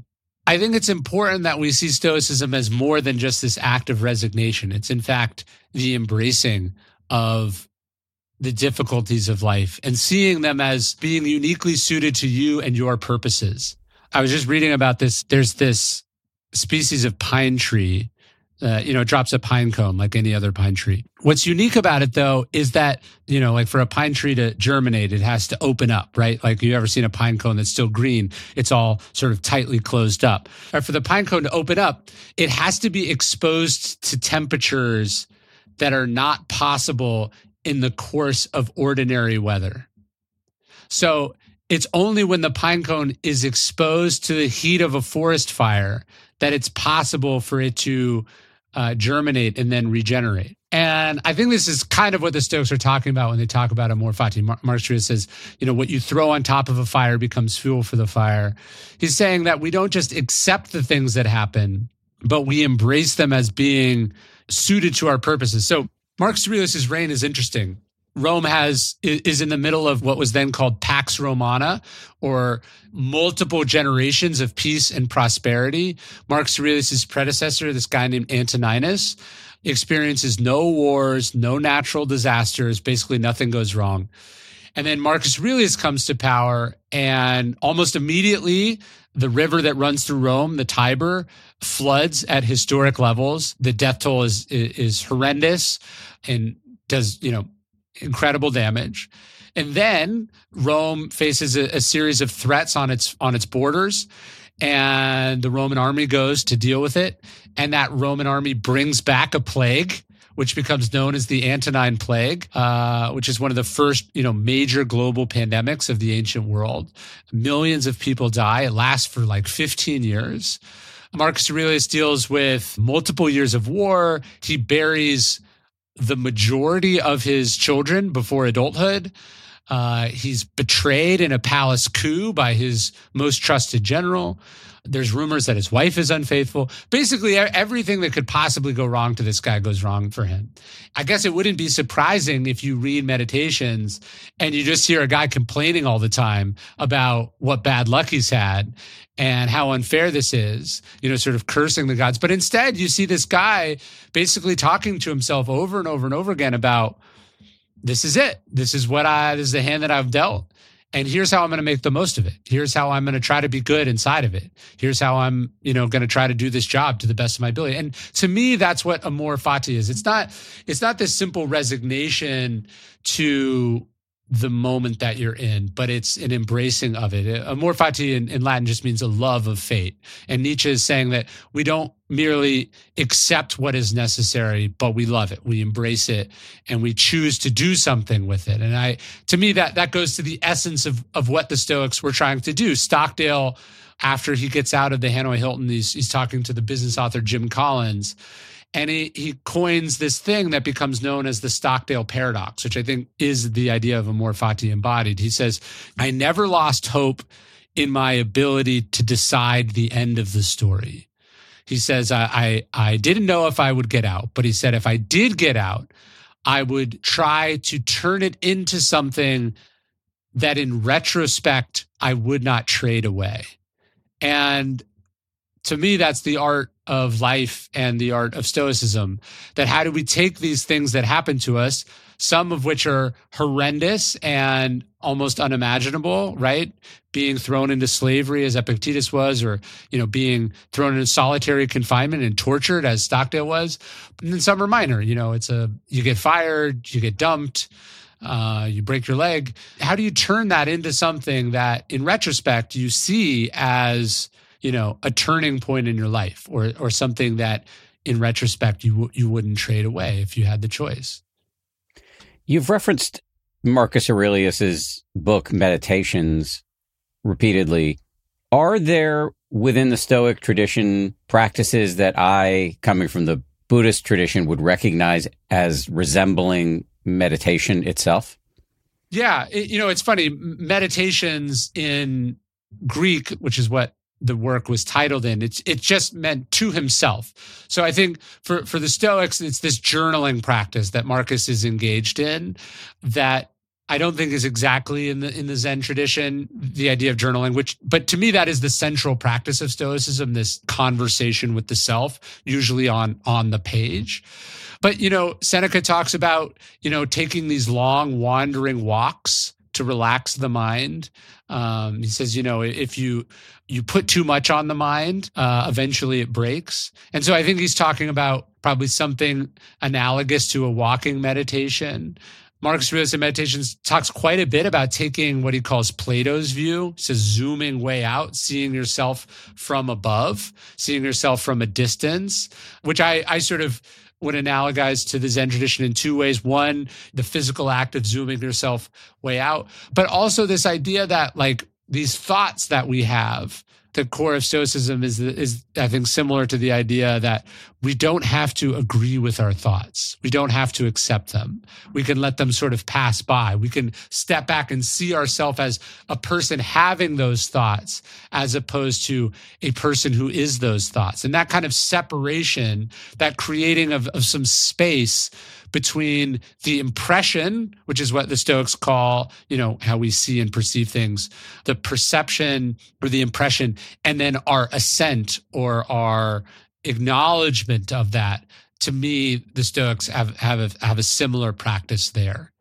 I think it's important that we see Stoicism as more than just this act of resignation. It's in fact the embracing of the difficulties of life and seeing them as being uniquely suited to you and your purposes. I was just reading about this. There's this species of pine tree, uh, you know, it drops a pine cone like any other pine tree. What's unique about it, though, is that, you know, like for a pine tree to germinate, it has to open up, right? Like you ever seen a pine cone that's still green? It's all sort of tightly closed up. Or for the pine cone to open up, it has to be exposed to temperatures that are not possible in the course of ordinary weather. So it's only when the pine cone is exposed to the heat of a forest fire that it's possible for it to uh, germinate and then regenerate. And I think this is kind of what the Stoics are talking about when they talk about amor fati. Mar- Marcus Aurelius says, you know, what you throw on top of a fire becomes fuel for the fire. He's saying that we don't just accept the things that happen, but we embrace them as being suited to our purposes. So Marcus Aurelius' reign is interesting. Rome has is in the middle of what was then called Pax Romana, or multiple generations of peace and prosperity. Marcus Aurelius' predecessor, this guy named Antoninus, experiences no wars, no natural disasters. Basically, nothing goes wrong. And then Marcus Aurelius comes to power, and almost immediately, the river that runs through Rome, the Tiber, floods at historic levels. The death toll is is horrendous and does, you know, incredible damage. And then Rome faces a, a series of threats on its on its borders, and the Roman army goes to deal with it. And that Roman army brings back a plague, which becomes known as the Antonine Plague, uh, which is one of the first, you know, major global pandemics of the ancient world. Millions of people die. It lasts for like fifteen years. Marcus Aurelius deals with multiple years of war. He buries the majority of his children before adulthood. Uh, he's betrayed in a palace coup by his most trusted general. There's rumors that his wife is unfaithful. Basically, everything that could possibly go wrong to this guy goes wrong for him. I guess it wouldn't be surprising if you read Meditations and you just hear a guy complaining all the time about what bad luck he's had and how unfair this is, you know, sort of cursing the gods. But instead, you see this guy basically talking to himself over and over and over again about, this is it. This is what I, this is the hand that I've dealt. And here's how I'm going to make the most of it. Here's how I'm going to try to be good inside of it. Here's how I'm, you know, going to try to do this job to the best of my ability. And to me, that's what amor fati is. It's not, it's not this simple resignation to the moment that you're in, but it's an embracing of it. Amor fati in, in Latin just means a love of fate. And Nietzsche is saying that we don't merely accept what is necessary, but we love it. We embrace it and we choose to do something with it. And I, to me, that, that goes to the essence of, of what the Stoics were trying to do. Stockdale, after he gets out of the Hanoi Hilton, he's, he's talking to the business author, Jim Collins. And he, he coins this thing that becomes known as the Stockdale paradox, which I think is the idea of amor fati embodied. He says, I never lost hope in my ability to decide the end of the story. He says, I, I, I didn't know if I would get out, but he said, if I did get out, I would try to turn it into something that in retrospect, I would not trade away. And to me, that's the art of life and the art of Stoicism, that how do we take these things that happen to us, some of which are horrendous and almost unimaginable, right? Being thrown into slavery as Epictetus was, or, you know, being thrown into solitary confinement and tortured as Stockdale was. And then some are minor, you know, it's a, you get fired, you get dumped, uh, you break your leg. How do you turn that into something that in retrospect you see as, you know, a turning point in your life, or or something that in retrospect you you wouldn't trade away if you had the choice? You've referenced Marcus Aurelius's book Meditations repeatedly. Are there within the Stoic tradition practices that I, coming from the Buddhist tradition, would recognize as resembling meditation itself? Yeah, it, you know, it's funny. Meditations in Greek, which is what the work was titled in, it's it just meant to himself. So I think for, for the Stoics, it's this journaling practice that Marcus is engaged in that I don't think is exactly in the in the Zen tradition, the idea of journaling, which, but to me, that is the central practice of Stoicism, this conversation with the self, usually on, on the page. But, you know, Seneca talks about, you know, taking these long wandering walks to relax the mind. Um, he says, you know, if you you put too much on the mind, uh, eventually it breaks. And so I think he's talking about probably something analogous to a walking meditation. Marcus Aurelius in Meditations talks quite a bit about taking what he calls Plato's view. He says zooming way out, seeing yourself from above, seeing yourself from a distance, which I, I sort of would analogize to the Zen tradition in two ways. One, the physical act of zooming yourself way out, but also this idea that like these thoughts that we have, the core of Stoicism is, is, I think, similar to the idea that we don't have to agree with our thoughts. We don't have to accept them. We can let them sort of pass by. We can step back and see ourselves as a person having those thoughts as opposed to a person who is those thoughts. And that kind of separation, that creating of, of some space between the impression, which is what the Stoics call, you know, how we see and perceive things, the perception or the impression, and then our assent or our acknowledgement of that. To me, the Stoics have have a, have a similar practice there.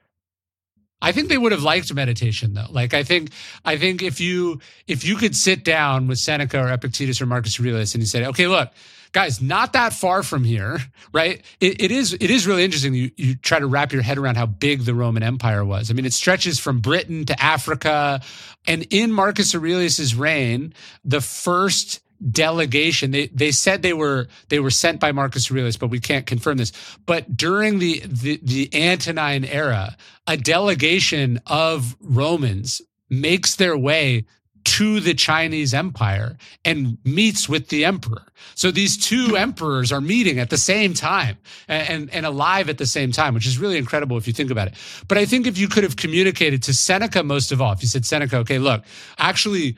I think they would have liked meditation, though. Like I think, I think if you if you could sit down with Seneca or Epictetus or Marcus Aurelius and you said, okay, look, guys, not that far from here, right? It, it is it is really interesting. You you try to wrap your head around how big the Roman Empire was. I mean, it stretches from Britain to Africa, and in Marcus Aurelius's reign, the first delegation, they they said they were they were sent by Marcus Aurelius, but we can't confirm this. But during the the, the Antonine era, a delegation of Romans makes their way to the Chinese Empire and meets with the emperor. So these two emperors are meeting at the same time and, and, and alive at the same time, which is really incredible if you think about it. But I think if you could have communicated to Seneca most of all, if you said, Seneca, okay, look, actually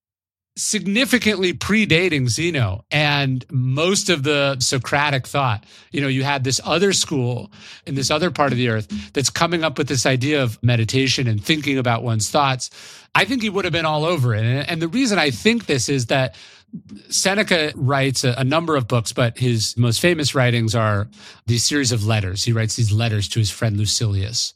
significantly predating Zeno and most of the Socratic thought, you know, you had this other school in this other part of the earth that's coming up with this idea of meditation and thinking about one's thoughts. I think he would have been all over it. And the reason I think this is that Seneca writes a, a number of books, but his most famous writings are these series of letters. He writes these letters to his friend Lucilius.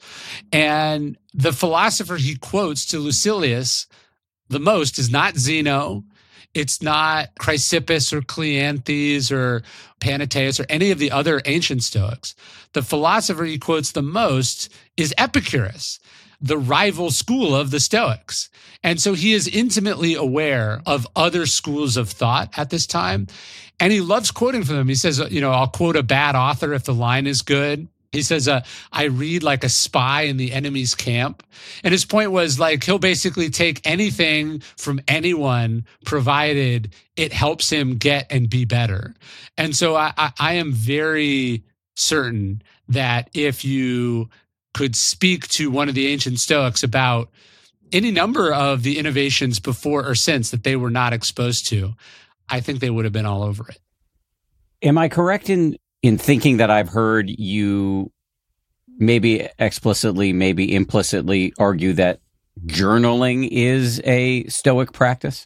And the philosopher he quotes to Lucilius the most is not Zeno. It's not Chrysippus or Cleanthes or Panaetus or any of the other ancient Stoics. The philosopher he quotes the most is Epicurus, the rival school of the Stoics. And so he is intimately aware of other schools of thought at this time. And he loves quoting from them. He says, you know, I'll quote a bad author if the line is good. He says, uh, I read like a spy in the enemy's camp. And his point was like, he'll basically take anything from anyone, provided it helps him get and be better. And so I, I, I am very certain that if you could speak to one of the ancient Stoics about any number of the innovations before or since that they were not exposed to, I think they would have been all over it. Am I correct in in thinking that I've heard you maybe explicitly, maybe implicitly argue that journaling is a Stoic practice?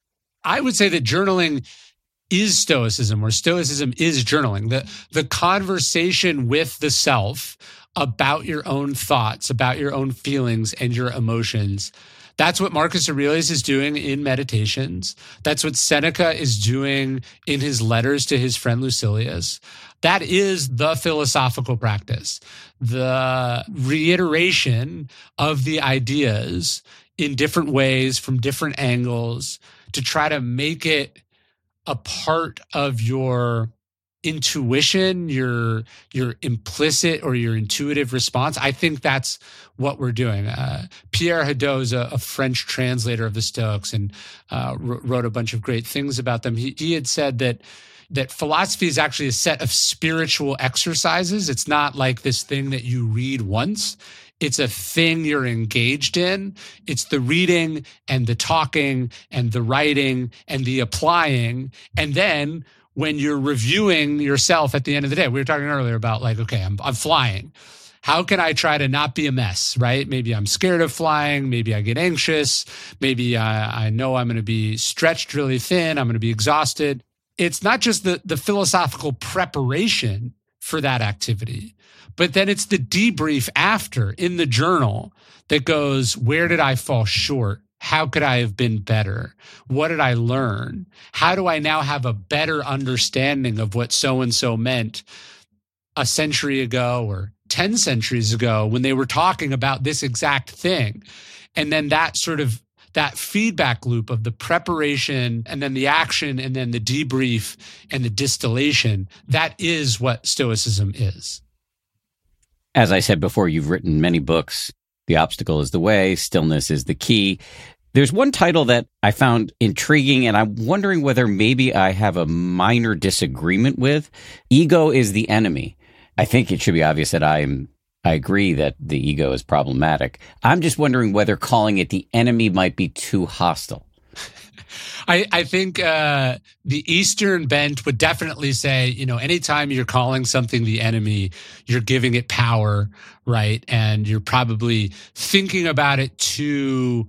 I would say that journaling is Stoicism, or Stoicism is journaling. The, the conversation with the self about your own thoughts, about your own feelings and your emotions. That's what Marcus Aurelius is doing in Meditations. That's what Seneca is doing in his letters to his friend Lucilius. That is the philosophical practice, the reiteration of the ideas in different ways from different angles to try to make it a part of your intuition, your your implicit or your intuitive response. I think that's what we're doing. Uh, Pierre Hadot is a, a French translator of the Stoics and uh, wrote a bunch of great things about them. He, he had said that that philosophy is actually a set of spiritual exercises. It's not like this thing that you read once. It's a thing you're engaged in. It's the reading and the talking and the writing and the applying. And then when you're reviewing yourself at the end of the day, we were talking earlier about like, okay, I'm, I'm flying. How can I try to not be a mess, right? Maybe I'm scared of flying. Maybe I get anxious. Maybe I, I know I'm going to be stretched really thin. I'm going to be exhausted. It's not just the, the philosophical preparation for that activity, but then it's the debrief after in the journal that goes, where did I fall short? How could I have been better? What did I learn? How do I now have a better understanding of what so-and-so meant a century ago or ten centuries ago when they were talking about this exact thing? And then that sort of, that feedback loop of the preparation and then the action and then the debrief and the distillation, that is what Stoicism is. As I said before, you've written many books. The Obstacle is the Way, Stillness is the Key. There's one title that I found intriguing, and I'm wondering whether maybe I have a minor disagreement with. Ego is the enemy. I think it should be obvious that I am, I agree that the ego is problematic. I'm just wondering whether calling it the enemy might be too hostile. I, I think uh, the Eastern bent would definitely say, you know, anytime you're calling something the enemy, you're giving it power, right? And you're probably thinking about it too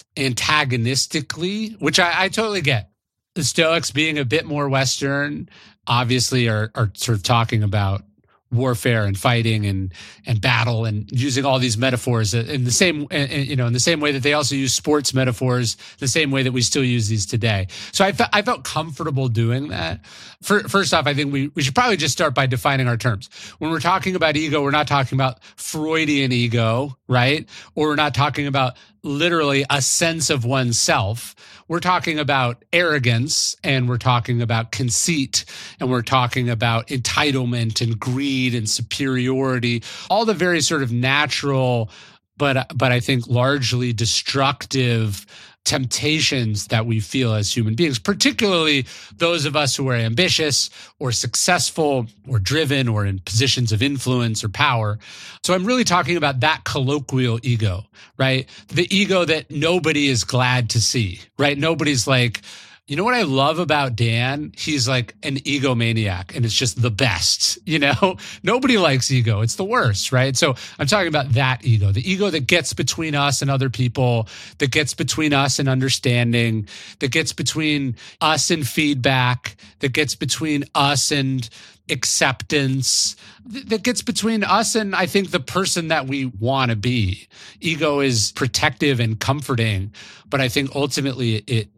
antagonistically, which I, I totally get. The Stoics, being a bit more Western, obviously are, are sort of talking about warfare and fighting and and battle and using all these metaphors in the same you know in the same way that they also use sports metaphors, the same way that we still use these today. So I felt I felt comfortable doing that. For, first off, I think we we should probably just start by defining our terms. When we're talking about ego, we're not talking about Freudian ego, right? Or we're not talking about literally a sense of oneself. We're talking about arrogance, and we're talking about conceit, and we're talking about entitlement and greed and superiority, all the very sort of natural, but but I think largely destructive temptations that we feel as human beings, particularly those of us who are ambitious or successful or driven or in positions of influence or power. So I'm really talking about that colloquial ego, right? The ego that nobody is glad to see, right? Nobody's like, you know what I love about Dan? He's like an egomaniac, and it's just the best, you know? Nobody likes ego. It's the worst, right? So I'm talking about that ego, the ego that gets between us and other people, that gets between us and understanding, that gets between us and feedback, that gets between us and acceptance, that gets between us and, I think, the person that we want to be. Ego is protective and comforting, but I think ultimately it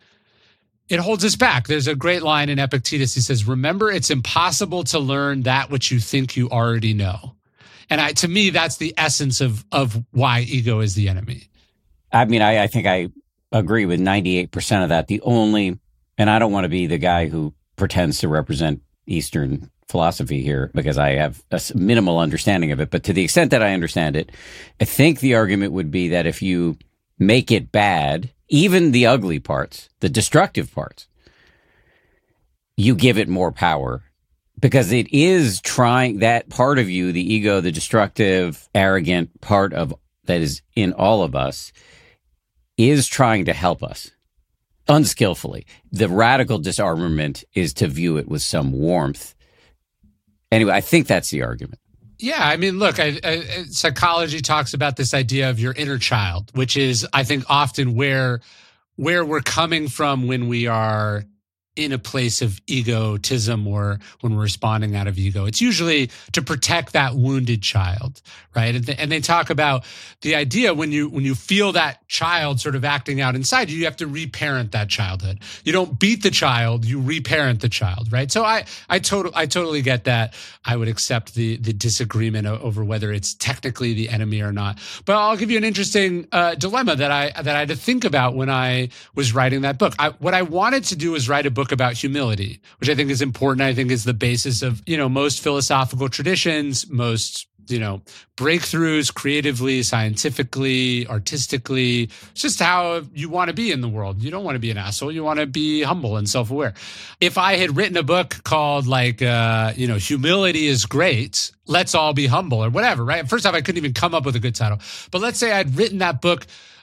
It holds us back. There's a great line in Epictetus. He says, remember, it's impossible to learn that which you think you already know. And I, to me, that's the essence of, of why ego is the enemy. I mean, I, I think I agree with ninety-eight percent of that. The only, and I don't want to be the guy who pretends to represent Eastern philosophy here because I have a minimal understanding of it. But to the extent that I understand it, I think the argument would be that if you make it bad, even the ugly parts, the destructive parts, you give it more power because it is trying, that part of you, the ego, the destructive, arrogant part of that is in all of us, is trying to help us unskillfully. The radical disarmament is to view it with some warmth. Anyway, I think that's the argument. Yeah, I mean, look, I, I, psychology talks about this idea of your inner child, which is, I think, often where where we're coming from when we are in a place of egotism or when we're responding out of ego. It's usually to protect that wounded child, right? And, th- and they talk about the idea when you when you feel that child sort of acting out inside you, you have to reparent that childhood. You don't beat the child, you reparent the child, right? So I I totally I totally get that. I would accept the the disagreement over whether it's technically the enemy or not. But I'll give you an interesting uh, dilemma that I that I had to think about when I was writing that book. I, what I wanted to do was write a book about humility, which I think is important. I think is the basis of, you know, most philosophical traditions, most, you know, breakthroughs creatively, scientifically, artistically. It's just how you want to be in the world. You don't want to be an asshole. You want to be humble and self-aware. If I had written a book called like, uh, you know, Humility is Great, Let's All Be Humble or whatever, right? First off, I couldn't even come up with a good title. But let's say I'd written that book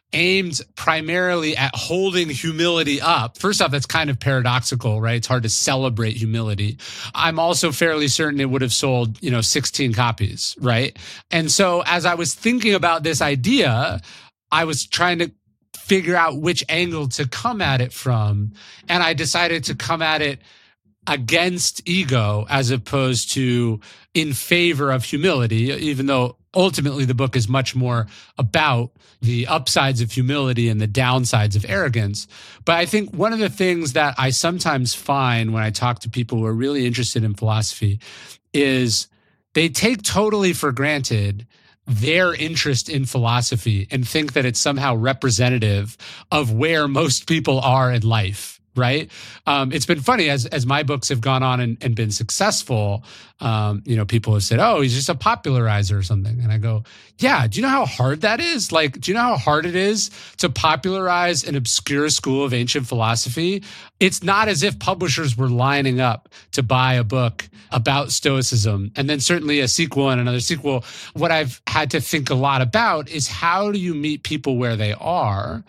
aimed primarily at holding humility up. First off, that's kind of paradoxical, right? It's hard to celebrate humility. I'm also fairly certain it would have sold, you know, sixteen copies, right? And so as I was thinking about this idea, I was trying to figure out which angle to come at it from. And I decided to come at it against ego as opposed to in favor of humility, even though ultimately the book is much more about the upsides of humility and the downsides of arrogance. But I think one of the things that I sometimes find when I talk to people who are really interested in philosophy is they take totally for granted their interest in philosophy and think that it's somehow representative of where most people are in life. Right. Um, it's been funny as as my books have gone on and, and been successful. Um, you know, people have said, "Oh, he's just a popularizer or something," and I go, "Yeah. Do you know how hard that is? Like, do you know how hard it is to popularize an obscure school of ancient philosophy? It's not as if publishers were lining up to buy a book about Stoicism, and then certainly a sequel and another sequel. What I've had to think a lot about is how do you meet people where they are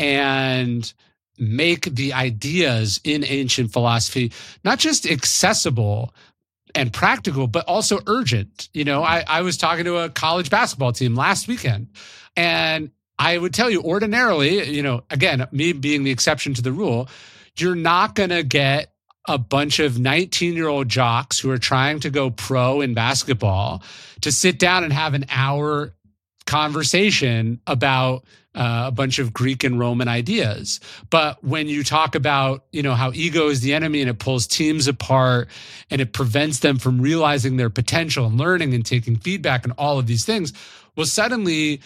and make the ideas in ancient philosophy not just accessible and practical, but also urgent. You know, I, I was talking to a college basketball team last weekend, and I would tell you ordinarily, you know, again, me being the exception to the rule, you're not going to get a bunch of nineteen-year-old jocks who are trying to go pro in basketball to sit down and have an hour conversation about Uh, a bunch of Greek and Roman ideas. But when you talk about, you know, how ego is the enemy and it pulls teams apart and it prevents them from realizing their potential and learning and taking feedback and all of these things, well, suddenly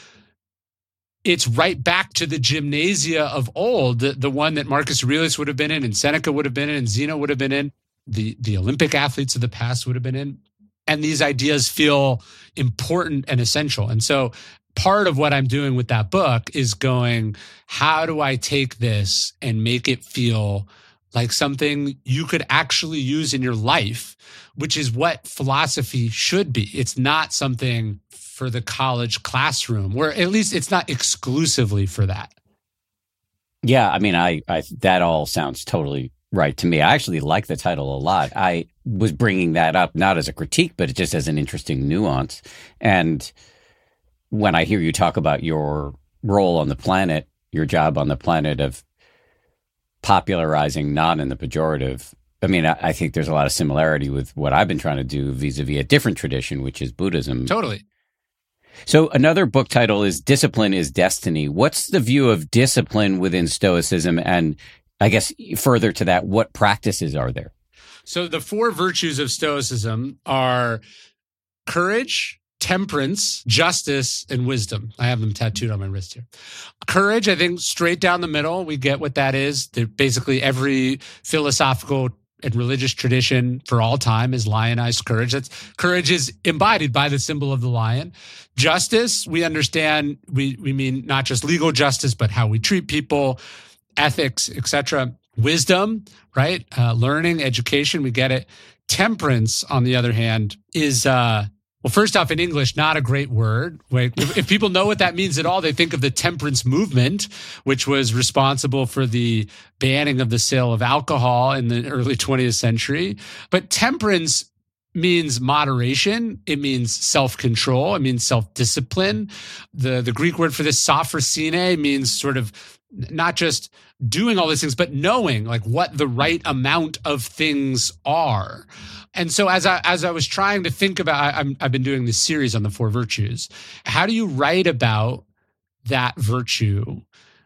it's right back to the gymnasia of old, the, the one that Marcus Aurelius would have been in and Seneca would have been in and Zeno would have been in, the, the Olympic athletes of the past would have been in. And these ideas feel important and essential. And so part of what I'm doing with that book is going, how do I take this and make it feel like something you could actually use in your life, which is what philosophy should be. It's not something for the college classroom, or at least it's not exclusively for that. Yeah, I mean, I, I that all sounds totally right to me. I actually like the title a lot. I was bringing that up not as a critique, but just as an interesting nuance. And when I hear you talk about your role on the planet, your job on the planet of popularizing, not in the pejorative, I mean, I, I think there's a lot of similarity with what I've been trying to do vis-a-vis a different tradition, which is Buddhism. Totally. So another book title is Discipline is Destiny. What's the view of discipline within Stoicism? And I guess further to that, what practices are there? So the four virtues of Stoicism are courage, temperance, justice, and wisdom. I have them tattooed on my wrist here. Courage, I think, straight down the middle. We get what that is. They're basically every philosophical and religious tradition for all time is lionized courage. That's courage is embodied by the symbol of the lion. Justice, we understand, we, we mean not just legal justice, but how we treat people, ethics, et cetera. Wisdom, right? Uh, learning, education, we get it. Temperance, on the other hand, is... Uh, Well, first off, in English, not a great word. If, if people know what that means at all, they think of the temperance movement, which was responsible for the banning of the sale of alcohol in the early twentieth century. But temperance means moderation. It means self-control. It means self-discipline. The, the Greek word for this, sophrosine, means sort of not just doing all these things, but knowing like what the right amount of things are. And so as I as I was trying to think about, I, I'm, I've been doing this series on the four virtues. How do you write about that virtue?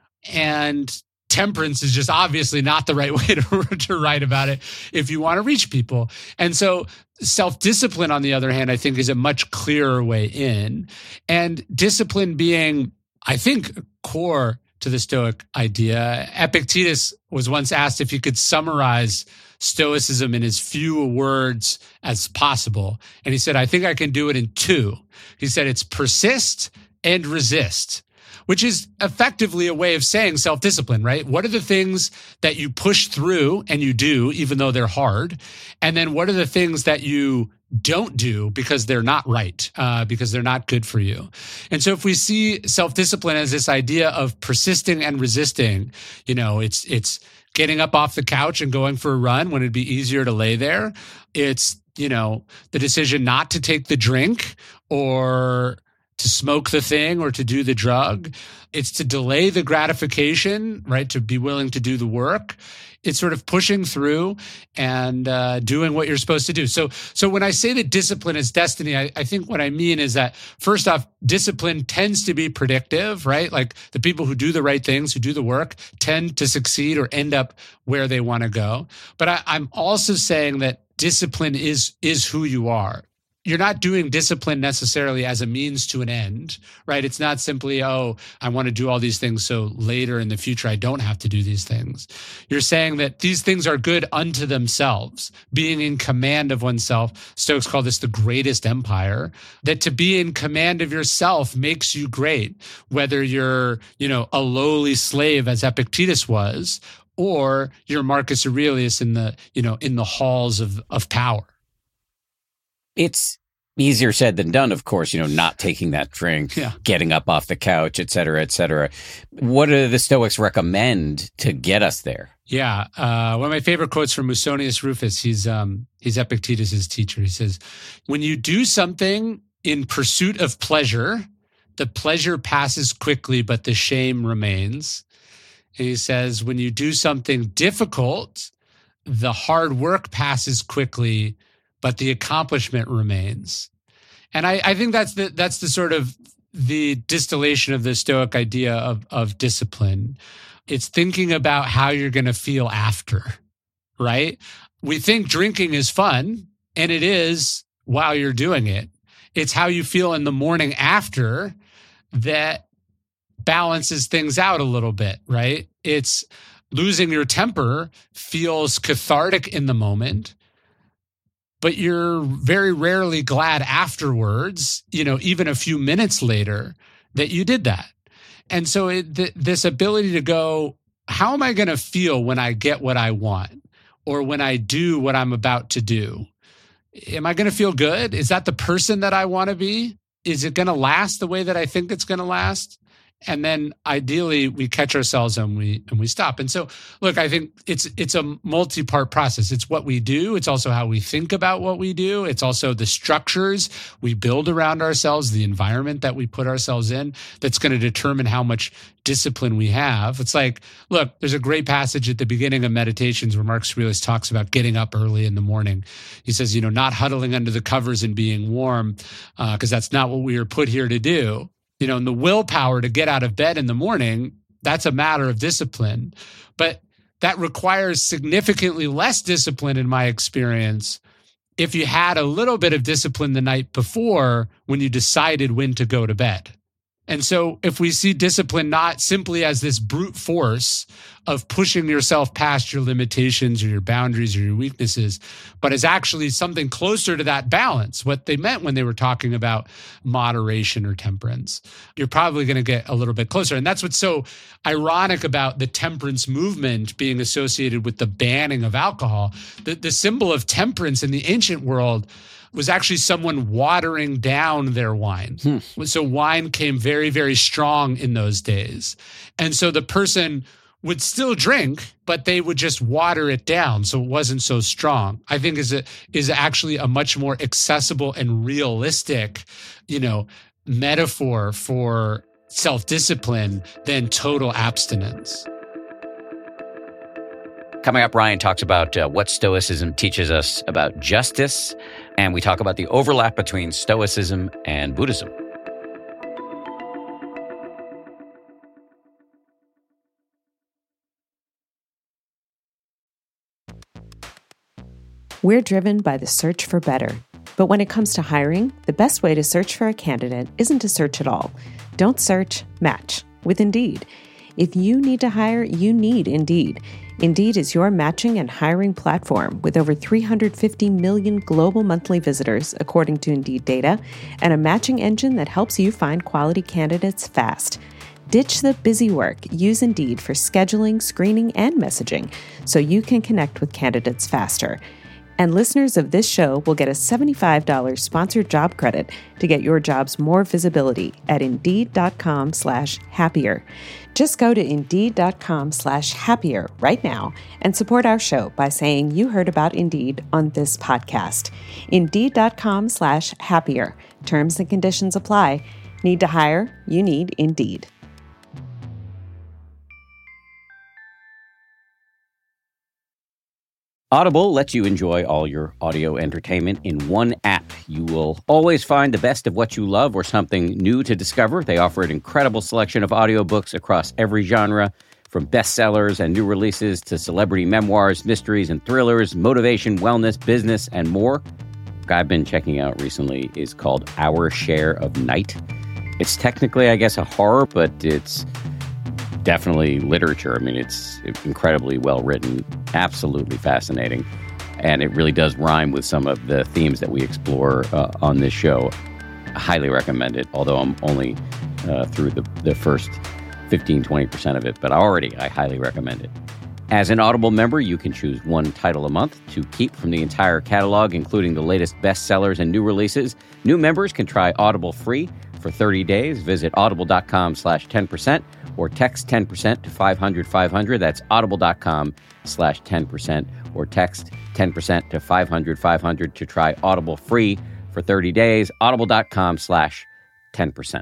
And temperance is just obviously not the right way to, to write about it if you want to reach people. And so self-discipline, on the other hand, I think is a much clearer way in. And discipline being, I think, core to the Stoic idea. Epictetus was once asked if he could summarize Stoicism in as few words as possible. And he said, I think I can do it in two. He said, it's persist and resist, which is effectively a way of saying self-discipline, right? What are the things that you push through and you do, even though they're hard? And then what are the things that you don't do because they're not right, uh, because they're not good for you. And so if we see self-discipline as this idea of persisting and resisting, you know, it's it's getting up off the couch and going for a run when it'd be easier to lay there. It's, you know, the decision not to take the drink or to smoke the thing or to do the drug. It's to delay the gratification, right? To be willing to do the work. It's sort of pushing through and uh, doing what you're supposed to do. So, so when I say that discipline is destiny, I, I think what I mean is that, first off, discipline tends to be predictive, right? Like the people who do the right things, who do the work, tend to succeed or end up where they want to go. But I, I'm also saying that discipline is is who you are. You're not doing discipline necessarily as a means to an end, right? It's not simply, oh, I want to do all these things so later in the future I don't have to do these things. You're saying that these things are good unto themselves, being in command of oneself. Stoics call this the greatest empire, that to be in command of yourself makes you great, whether you're, you know, a lowly slave as Epictetus was, or you're Marcus Aurelius in the, you know, in the halls of, of power. It's easier said than done, of course, you know, not taking that drink, yeah. getting up off the couch, et cetera, et cetera. What do the Stoics recommend to get us there? Yeah. Uh, one of my favorite quotes from Musonius Rufus, he's, um, he's Epictetus' teacher. He says, when you do something in pursuit of pleasure, the pleasure passes quickly, but the shame remains. And he says, when you do something difficult, the hard work passes quickly, but the accomplishment remains. And I, I think that's the that's the sort of the distillation of the Stoic idea of, of discipline. It's thinking about how you're going to feel after, right? We think drinking is fun, and it is while you're doing it. It's how you feel in the morning after that balances things out a little bit, right? It's losing your temper feels cathartic in the moment, but you're very rarely glad afterwards, you know, even a few minutes later, that you did that. And so it, th- this ability to go, how am I going to feel when I get what I want or when I do what I'm about to do? Am I going to feel good? Is that the person that I want to be? Is it going to last the way that I think it's going to last? And then ideally we catch ourselves and we and we stop. And so, look, I think it's it's a multi-part process. It's what we do. It's also how we think about what we do. It's also the structures we build around ourselves, the environment that we put ourselves in that's going to determine how much discipline we have. It's like, look, there's a great passage at the beginning of Meditations where Marcus Aurelius talks about getting up early in the morning. He says, you know, not huddling under the covers and being warm, because uh, that's not what we were put here to do. You know, and the willpower to get out of bed in the morning, that's a matter of discipline. But that requires significantly less discipline in my experience if you had a little bit of discipline the night before when you decided when to go to bed. And so if we see discipline not simply as this brute force of pushing yourself past your limitations or your boundaries or your weaknesses, but as actually something closer to that balance, what they meant when they were talking about moderation or temperance, you're probably going to get a little bit closer. And that's what's so ironic about the temperance movement being associated with the banning of alcohol. The, the symbol of temperance in the ancient world was actually someone watering down their wine. Hmm. So wine came very, very strong in those days. And so the person would still drink, but they would just water it down so it wasn't so strong. I think is a, is actually a much more accessible and realistic, you know, metaphor for self-discipline than total abstinence. Coming up, Ryan talks about uh, what Stoicism teaches us about justice, and we talk about the overlap between Stoicism and Buddhism. We're driven by the search for better. But when it comes to hiring, the best way to search for a candidate isn't to search at all. Don't search, match with Indeed. If you need to hire, you need Indeed. Indeed is your matching and hiring platform with over three hundred fifty million global monthly visitors, according to Indeed data, and a matching engine that helps you find quality candidates fast. Ditch the busy work. Use Indeed for scheduling, screening, and messaging so you can connect with candidates faster. And listeners of this show will get a seventy-five dollars sponsored job credit to get your jobs more visibility at Indeed.com slash happier. Just go to Indeed.com slash happier right now and support our show by saying you heard about Indeed on this podcast. Indeed.com slash happier. Terms and conditions apply. Need to hire? You need Indeed. Audible lets you enjoy all your audio entertainment in one app. You will always find the best of what you love or something new to discover. They offer an incredible selection of audiobooks across every genre, from bestsellers and new releases to celebrity memoirs, mysteries and thrillers, motivation, wellness, business, and more. What I've been checking out recently is called Our Share of Night. It's technically, I guess, a horror, but it's definitely literature. I mean, it's incredibly well written, absolutely fascinating, and it really does rhyme with some of the themes that we explore uh, on this show. I highly recommend it, although I'm only uh, through the, the first fifteen, twenty percent of it, but already I highly recommend it. As an Audible member, you can choose one title a month to keep from the entire catalog, including the latest bestsellers and new releases. New members can try Audible free for thirty days. Visit audible.com slash 10% or text ten percent to five hundred five hundred. That's audible.com slash 10% or text ten percent to five hundred five hundred to try Audible free for thirty days. Audible.com slash 10%.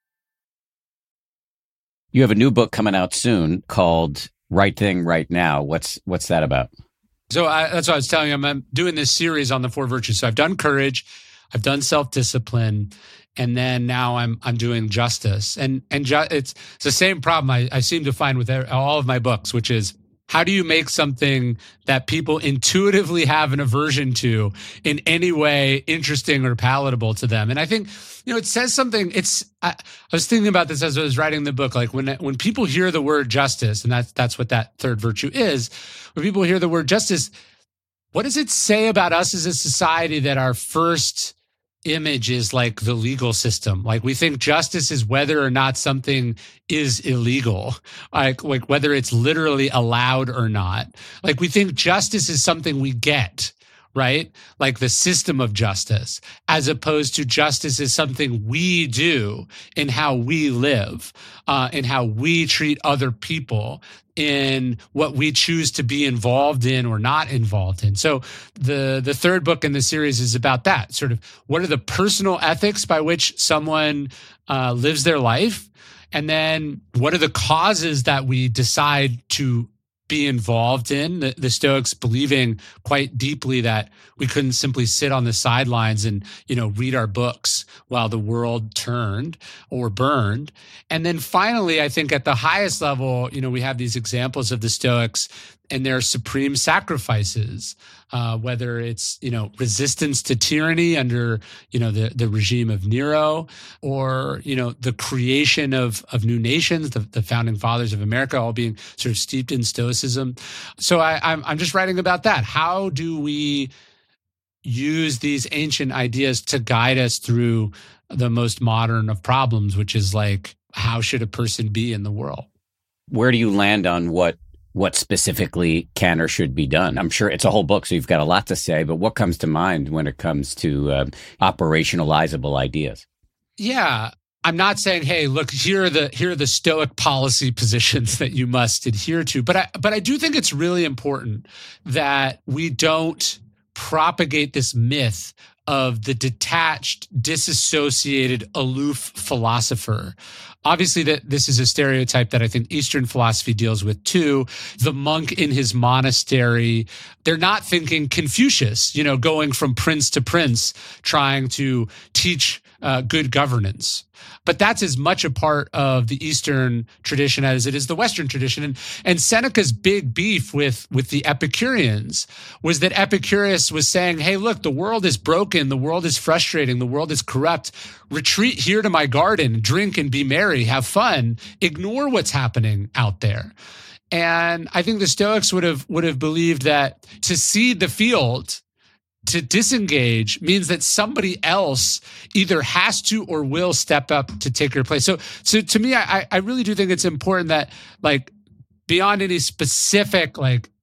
You have a new book coming out soon called Right Thing, Right Now. What's what's that about? So I, that's what I was telling you. I'm, I'm doing this series on the four virtues. So I've done courage, I've done self-discipline, and then now I'm I'm doing justice. And and ju- it's, it's the same problem I, I seem to find with all of my books, which is, how do you make something that people intuitively have an aversion to in any way interesting or palatable to them? And I think, you know, it says something. It's I, I was thinking about this as I was writing the book. Like when when people hear the word justice, and that's that's what that third virtue is. When people hear the word justice, what does it say about us as a society that our first image is like the legal system? Like we think justice is whether or not something is illegal, like, like whether it's literally allowed or not. Like we think justice is something we get, right? Like the system of justice, as opposed to justice is something we do in how we live, uh, in how we treat other people, in what we choose to be involved in or not involved in. So the the third book in the series is about that. Sort of, what are the personal ethics by which someone uh, lives their life? And then what are the causes that we decide to be involved in? The, the Stoics believing quite deeply that we couldn't simply sit on the sidelines and, you know, read our books while the world turned or burned. And then finally, I think at the highest level, you know, we have these examples of the Stoics and their supreme sacrifices, uh, whether it's, you know, resistance to tyranny under, you know, the, the regime of Nero, or, you know, the creation of, of new nations, the, the founding fathers of America, all being sort of steeped in Stoicism. So I, I'm, I'm just writing about that. How do we use these ancient ideas to guide us through the most modern of problems, which is like, how should a person be in the world? Where do you land on what what specifically can or should be done? I'm sure it's a whole book, so you've got a lot to say, but what comes to mind when it comes to um, operationalizable ideas? Yeah. I'm not saying, hey, look, here are the here are the Stoic policy positions that you must adhere to. But I but I do think it's really important that we don't propagate this myth of the detached, disassociated, aloof philosopher. Obviously, that this is a stereotype that I think Eastern philosophy deals with too. The monk in his monastery, they're not thinking Confucius, you know, going from prince to prince, trying to teach uh, good governance. But that's as much a part of the Eastern tradition as it is the Western tradition. And, and Seneca's big beef with, with the Epicureans was that Epicurus was saying, hey, look, the world is broken. The world is frustrating. The world is corrupt. Retreat here to my garden, drink and be merry, have fun. Ignore what's happening out there. And I think the Stoics would have would have believed that to cede the field, to disengage, means that somebody else either has to or will step up to take your place. So, so to me, I, I really do think it's important that, like, beyond any specific, like,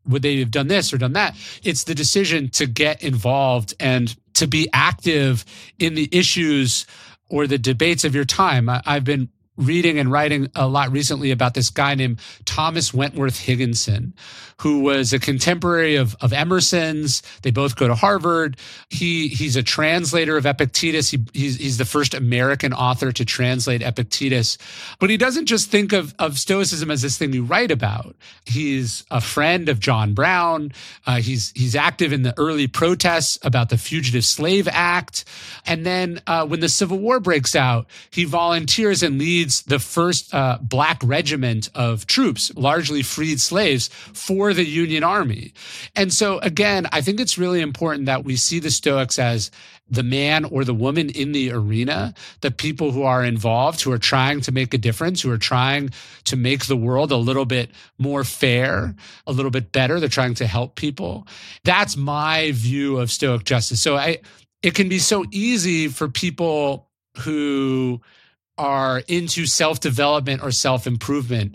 would they have done this or done that? It's the decision to get involved and to be active in the issues or the debates of your time. I, I've been reading and writing a lot recently about this guy named Thomas Wentworth Higginson, who was a contemporary of, of Emerson's. They both go to Harvard. He he's a translator of Epictetus. He, he's, he's the first American author to translate Epictetus. But he doesn't just think of, of Stoicism as this thing you write about. He's a friend of John Brown. Uh, he's he's active in the early protests about the Fugitive Slave Act. And then uh, when the Civil War breaks out, he volunteers and leads the first uh, black regiment of troops, largely freed slaves, for the Union Army. And so, again, I think it's really important that we see the Stoics as the man or the woman in the arena, the people who are involved, who are trying to make a difference, who are trying to make the world a little bit more fair, a little bit better. They're trying to help people. That's my view of Stoic justice. So I, it can be so easy for people who are into self-development or self-improvement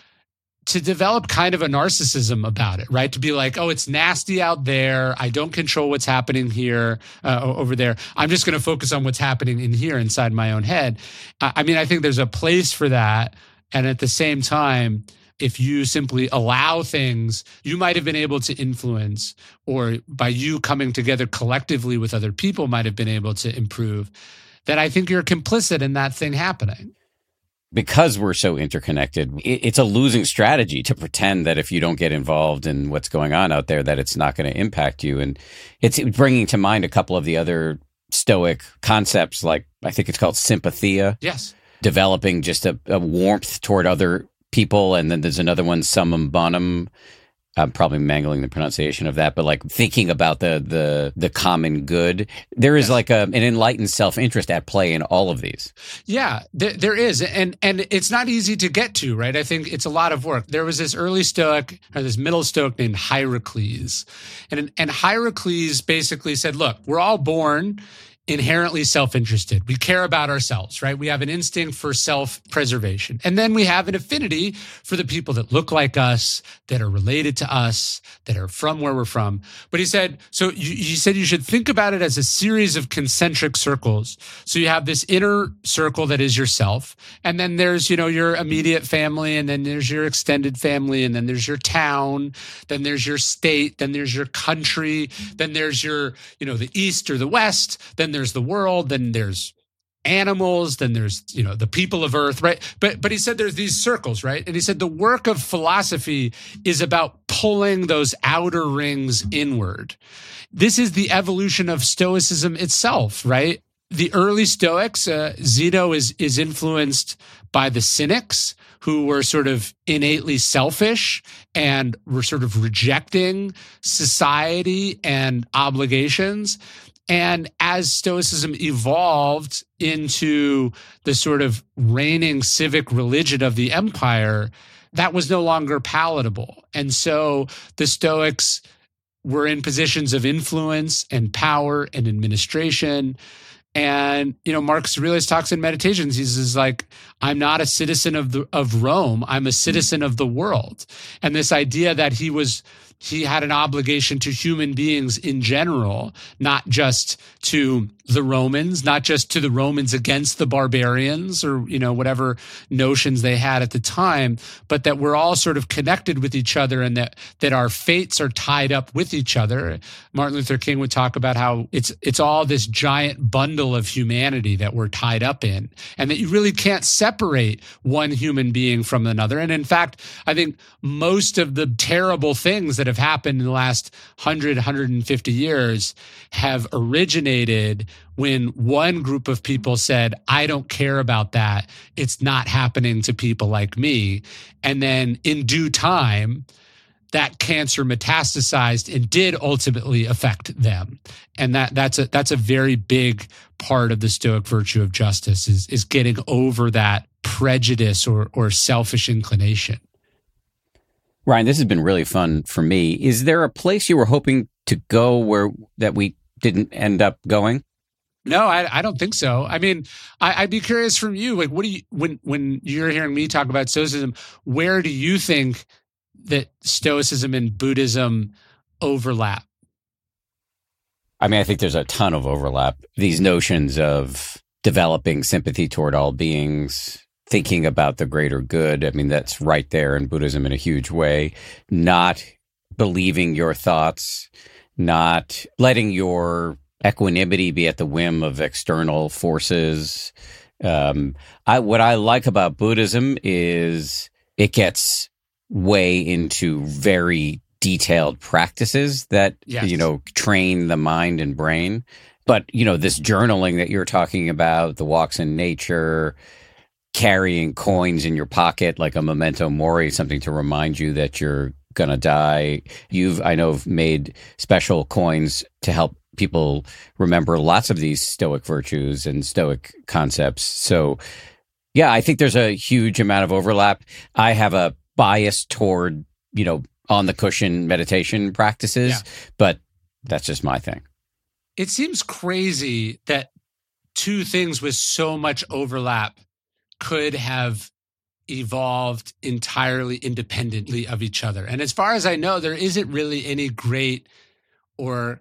to develop kind of a narcissism about it, right? To be like, oh, it's nasty out there. I don't control what's happening here, uh, over there. I'm just going to focus on what's happening in here inside my own head. I mean, I think there's a place for that. And at the same time, if you simply allow things you might have been able to influence, or by you coming together collectively with other people might have been able to improve, that I think you're complicit in that thing happening. Because we're so interconnected, it's a losing strategy to pretend that if you don't get involved in what's going on out there, that it's not going to impact you. And it's bringing to mind a couple of the other Stoic concepts, like I think it's called sympathia. Yes. Developing just a, a warmth toward other people. And then there's another one, summum bonum. I'm probably mangling the pronunciation of that, but like thinking about the the the common good. There is yes. like a, an enlightened self-interest at play in all of these. Yeah, there, there is. And and it's not easy to get to, right? I think it's a lot of work. There was this early Stoic, or this middle Stoic named Hierocles. And, and Hierocles basically said, look, we're all born inherently self-interested. We care about ourselves, right? We have an instinct for self-preservation. And then we have an affinity for the people that look like us, that are related to us, that are from where we're from. But he said, so you, he said you should think about it as a series of concentric circles. So you have this inner circle that is yourself. And then there's, you know, your immediate family. And then there's your extended family. And then there's your town. Then there's your state. Then there's your country. Then there's your, you know, the East or the West. Then there's the world, then there's animals, then there's, you know, the people of Earth, right? But but he said there's these circles, right? And he said the work of philosophy is about pulling those outer rings inward. This is the evolution of Stoicism itself, right? The early Stoics, uh, Zeno is is influenced by the Cynics, who were sort of innately selfish and were sort of rejecting society and obligations. And as Stoicism evolved into the sort of reigning civic religion of the empire, that was no longer palatable. And so the Stoics were in positions of influence and power and administration. And, you know, Marcus Aurelius talks in Meditations. He's, he's like, I'm not a citizen of the, of Rome. I'm a citizen of the world. And this idea that he was, he had an obligation to human beings in general, not just to the Romans, not just to the Romans against the barbarians or, you know, whatever notions they had at the time, but that we're all sort of connected with each other and that, that our fates are tied up with each other. Martin Luther King would talk about how it's, it's all this giant bundle of humanity that we're tied up in, and that you really can't separate one human being from another. And in fact, I think most of the terrible things that have happened in the last one hundred, one hundred fifty years have originated when one group of people said, I don't care about that. It's not happening to people like me. And then in due time, that cancer metastasized and did ultimately affect them. And that that's a that's a very big part of the Stoic virtue of justice is, is getting over that prejudice or or selfish inclination. Ryan, this has been really fun for me. Is there a place you were hoping to go where that we didn't end up going? No, I, I don't think so. I mean, I, I'd be curious from you, like, what do you, when when you're hearing me talk about Stoicism, where do you think that Stoicism and Buddhism overlap? I mean, I think there's a ton of overlap. These notions of developing sympathy toward all beings, thinking about the greater good. I mean, that's right there in Buddhism in a huge way. Not believing your thoughts, not letting your equanimity be at the whim of external forces. Um, I, what I like about Buddhism is it gets way into very detailed practices that, yes. you know, train the mind and brain. But, you know, this journaling that you're talking about, the walks in nature, carrying coins in your pocket like a memento mori, something to remind you that you're going to die. You've, I know, made special coins to help people remember lots of these Stoic virtues and Stoic concepts. So, yeah, I think there's a huge amount of overlap. I have a bias toward, you know, on the cushion meditation practices, yeah. but that's just my thing. It seems crazy that two things with so much overlap could have evolved entirely independently of each other. And as far as I know, there isn't really any great or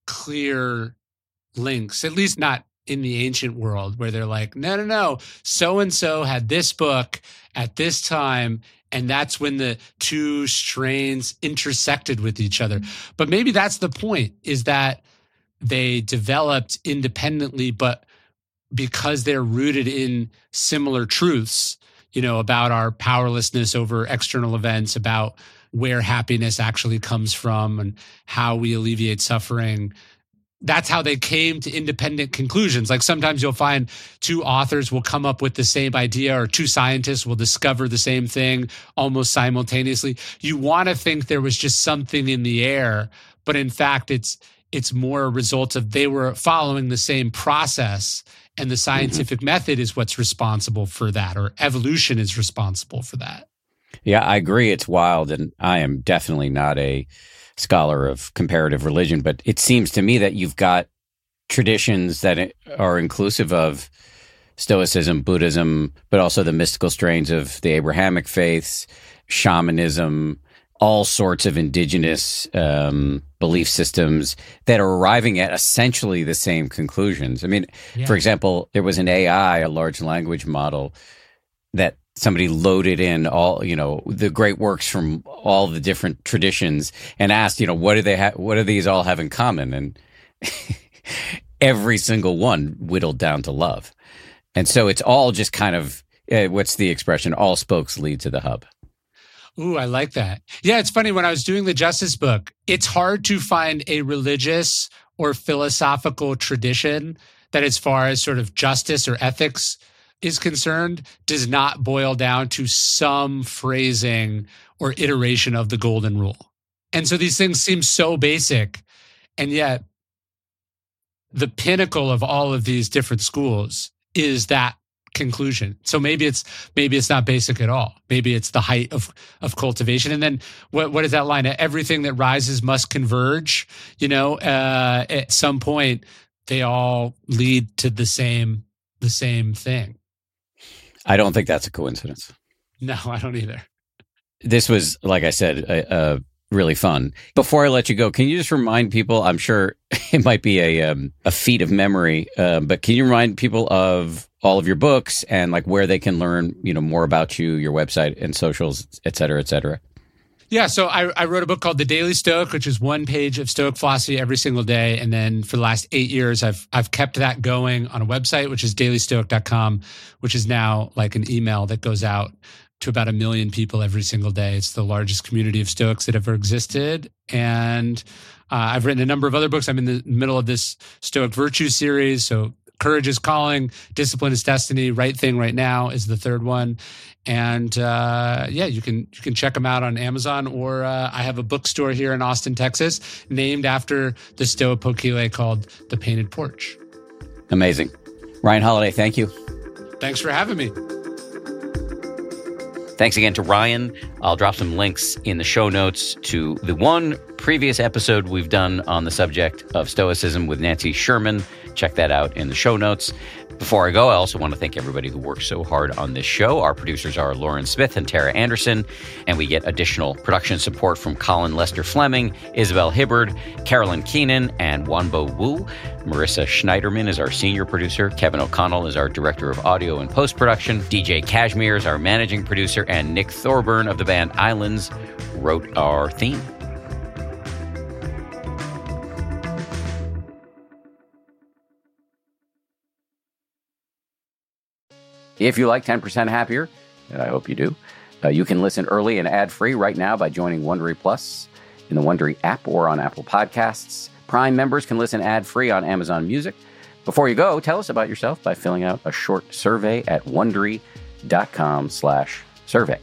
clear links, at least not in the ancient world, where they're like, no, no, no, so-and-so had this book at this time, and that's when the two strains intersected with each other. But maybe that's the point, is that they developed independently, but because they're rooted in similar truths, you know, about our powerlessness over external events, about where happiness actually comes from and how we alleviate suffering. That's how they came to independent conclusions. Like sometimes you'll find two authors will come up with the same idea, or two scientists will discover the same thing almost simultaneously. You want to think there was just something in the air, but in fact, it's it's more a result of they were following the same process, and the scientific mm-hmm. method is what's responsible for that, or evolution is responsible for that. Yeah, I agree. It's wild, and I am definitely not a scholar of comparative religion, but it seems to me that you've got traditions that are inclusive of Stoicism, Buddhism, but also the mystical strains of the Abrahamic faiths, shamanism, all sorts of indigenous um, belief systems that are arriving at essentially the same conclusions. I mean, yeah. for example, there was an A I, a large language model, that somebody loaded in all, you know, the great works from all the different traditions and asked, you know, what do they have? What do these all have in common? And every single one whittled down to love. And so it's all just kind of, uh, what's the expression? All spokes lead to the hub. Ooh, I like that. Yeah, it's funny. When I was doing the Justice book, it's hard to find a religious or philosophical tradition that, as far as sort of justice or ethics is concerned, does not boil down to some phrasing or iteration of the golden rule. And so these things seem so basic, and yet the pinnacle of all of these different schools is that conclusion. So maybe it's maybe it's not basic at all. Maybe it's the height of of cultivation. And then what what is that line? Everything that rises must converge. You know, uh, at some point they all lead to the same the same thing. I don't think that's a coincidence. No, I don't either. This was, like I said, a, a really fun. Before I let you go, can you just remind people, I'm sure it might be a um, a feat of memory, uh, but can you remind people of all of your books and like where they can learn, you know, more about you, your website and socials, et cetera, et cetera? Yeah, so I, I wrote a book called The Daily Stoic, which is one page of Stoic philosophy every single day. And then for the last eight years, I've I've kept that going on a website, which is daily stoic dot com, which is now like an email that goes out to about a million people every single day. It's the largest community of Stoics that ever existed. And uh, I've written a number of other books. I'm in the middle of this Stoic Virtue series. So Courage is Calling, Discipline is Destiny, Right Thing Right Now is the third one. And uh, yeah, you can you can check them out on Amazon, or uh, I have a bookstore here in Austin, Texas, named after the Stoa Poikile called The Painted Porch. Amazing. Ryan Holiday, thank you. Thanks for having me. Thanks again to Ryan. I'll drop some links in the show notes to the one previous episode we've done on the subject of Stoicism with Nancy Sherman. Check that out in the show notes. Before I go, I also want to thank everybody who works so hard on this show. Our producers are Lauren Smith and Tara Anderson, and we get additional production support from Colin Lester Fleming, Isabel Hibbard, Carolyn Keenan, and Wanbo Wu. Marissa Schneiderman is our senior producer. Kevin O'Connell is our director of audio and post-production. D J Cashmere is our managing producer, and Nick Thorburn of the band Islands wrote our theme. If you like ten percent Happier, and I hope you do, uh, you can listen early and ad-free right now by joining Wondery Plus in the Wondery app or on Apple Podcasts. Prime members can listen ad-free on Amazon Music. Before you go, tell us about yourself by filling out a short survey at Wondery.com slash survey.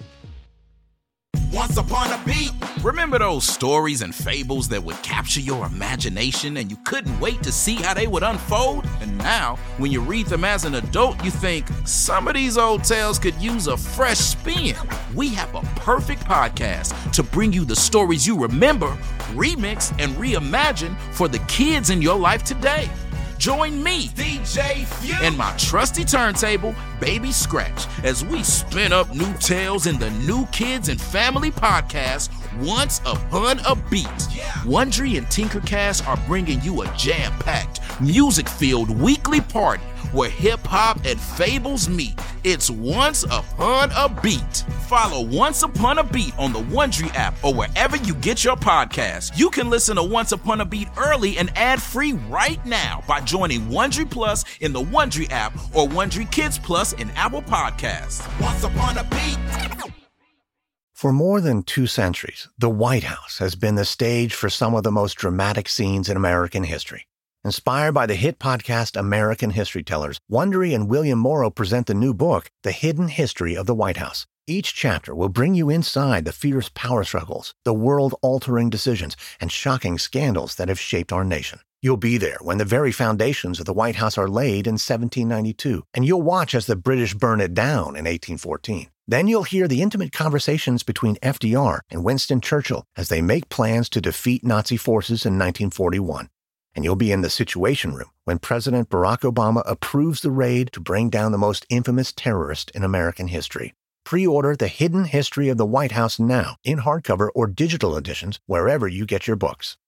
Once upon a beat. Remember those stories and fables that would capture your imagination and you couldn't wait to see how they would unfold? And now, when you read them as an adult, you think, some of these old tales could use a fresh spin. We have a perfect podcast to bring you the stories you remember, remix, and reimagine for the kids in your life today. Join me, D J Few, and my trusty turntable, Baby Scratch, as we spin up new tales in the New Kids and Family podcast, Once Upon a Beat. Yeah. Wondery and Tinkercast are bringing you a jam-packed, music-filled weekly party where hip-hop and fables meet. It's Once Upon a Beat. Follow Once Upon a Beat on the Wondery app or wherever you get your podcasts. You can listen to Once Upon a Beat early and ad-free right now by joining Wondery Plus in the Wondery app or Wondery Kids Plus in Apple Podcasts. Once Upon a Beat. For more than two centuries, the White House has been the stage for some of the most dramatic scenes in American history. Inspired by the hit podcast American History Tellers, Wondery and William Morrow present the new book, The Hidden History of the White House. Each chapter will bring you inside the fierce power struggles, the world-altering decisions, and shocking scandals that have shaped our nation. You'll be there when the very foundations of the White House are laid in seventeen ninety-two, and you'll watch as the British burn it down in eighteen fourteen. Then you'll hear the intimate conversations between F D R and Winston Churchill as they make plans to defeat Nazi forces in nineteen forty-one. And you'll be in the Situation Room when President Barack Obama approves the raid to bring down the most infamous terrorist in American history. Pre-order The Hidden History of the White House now in hardcover or digital editions wherever you get your books.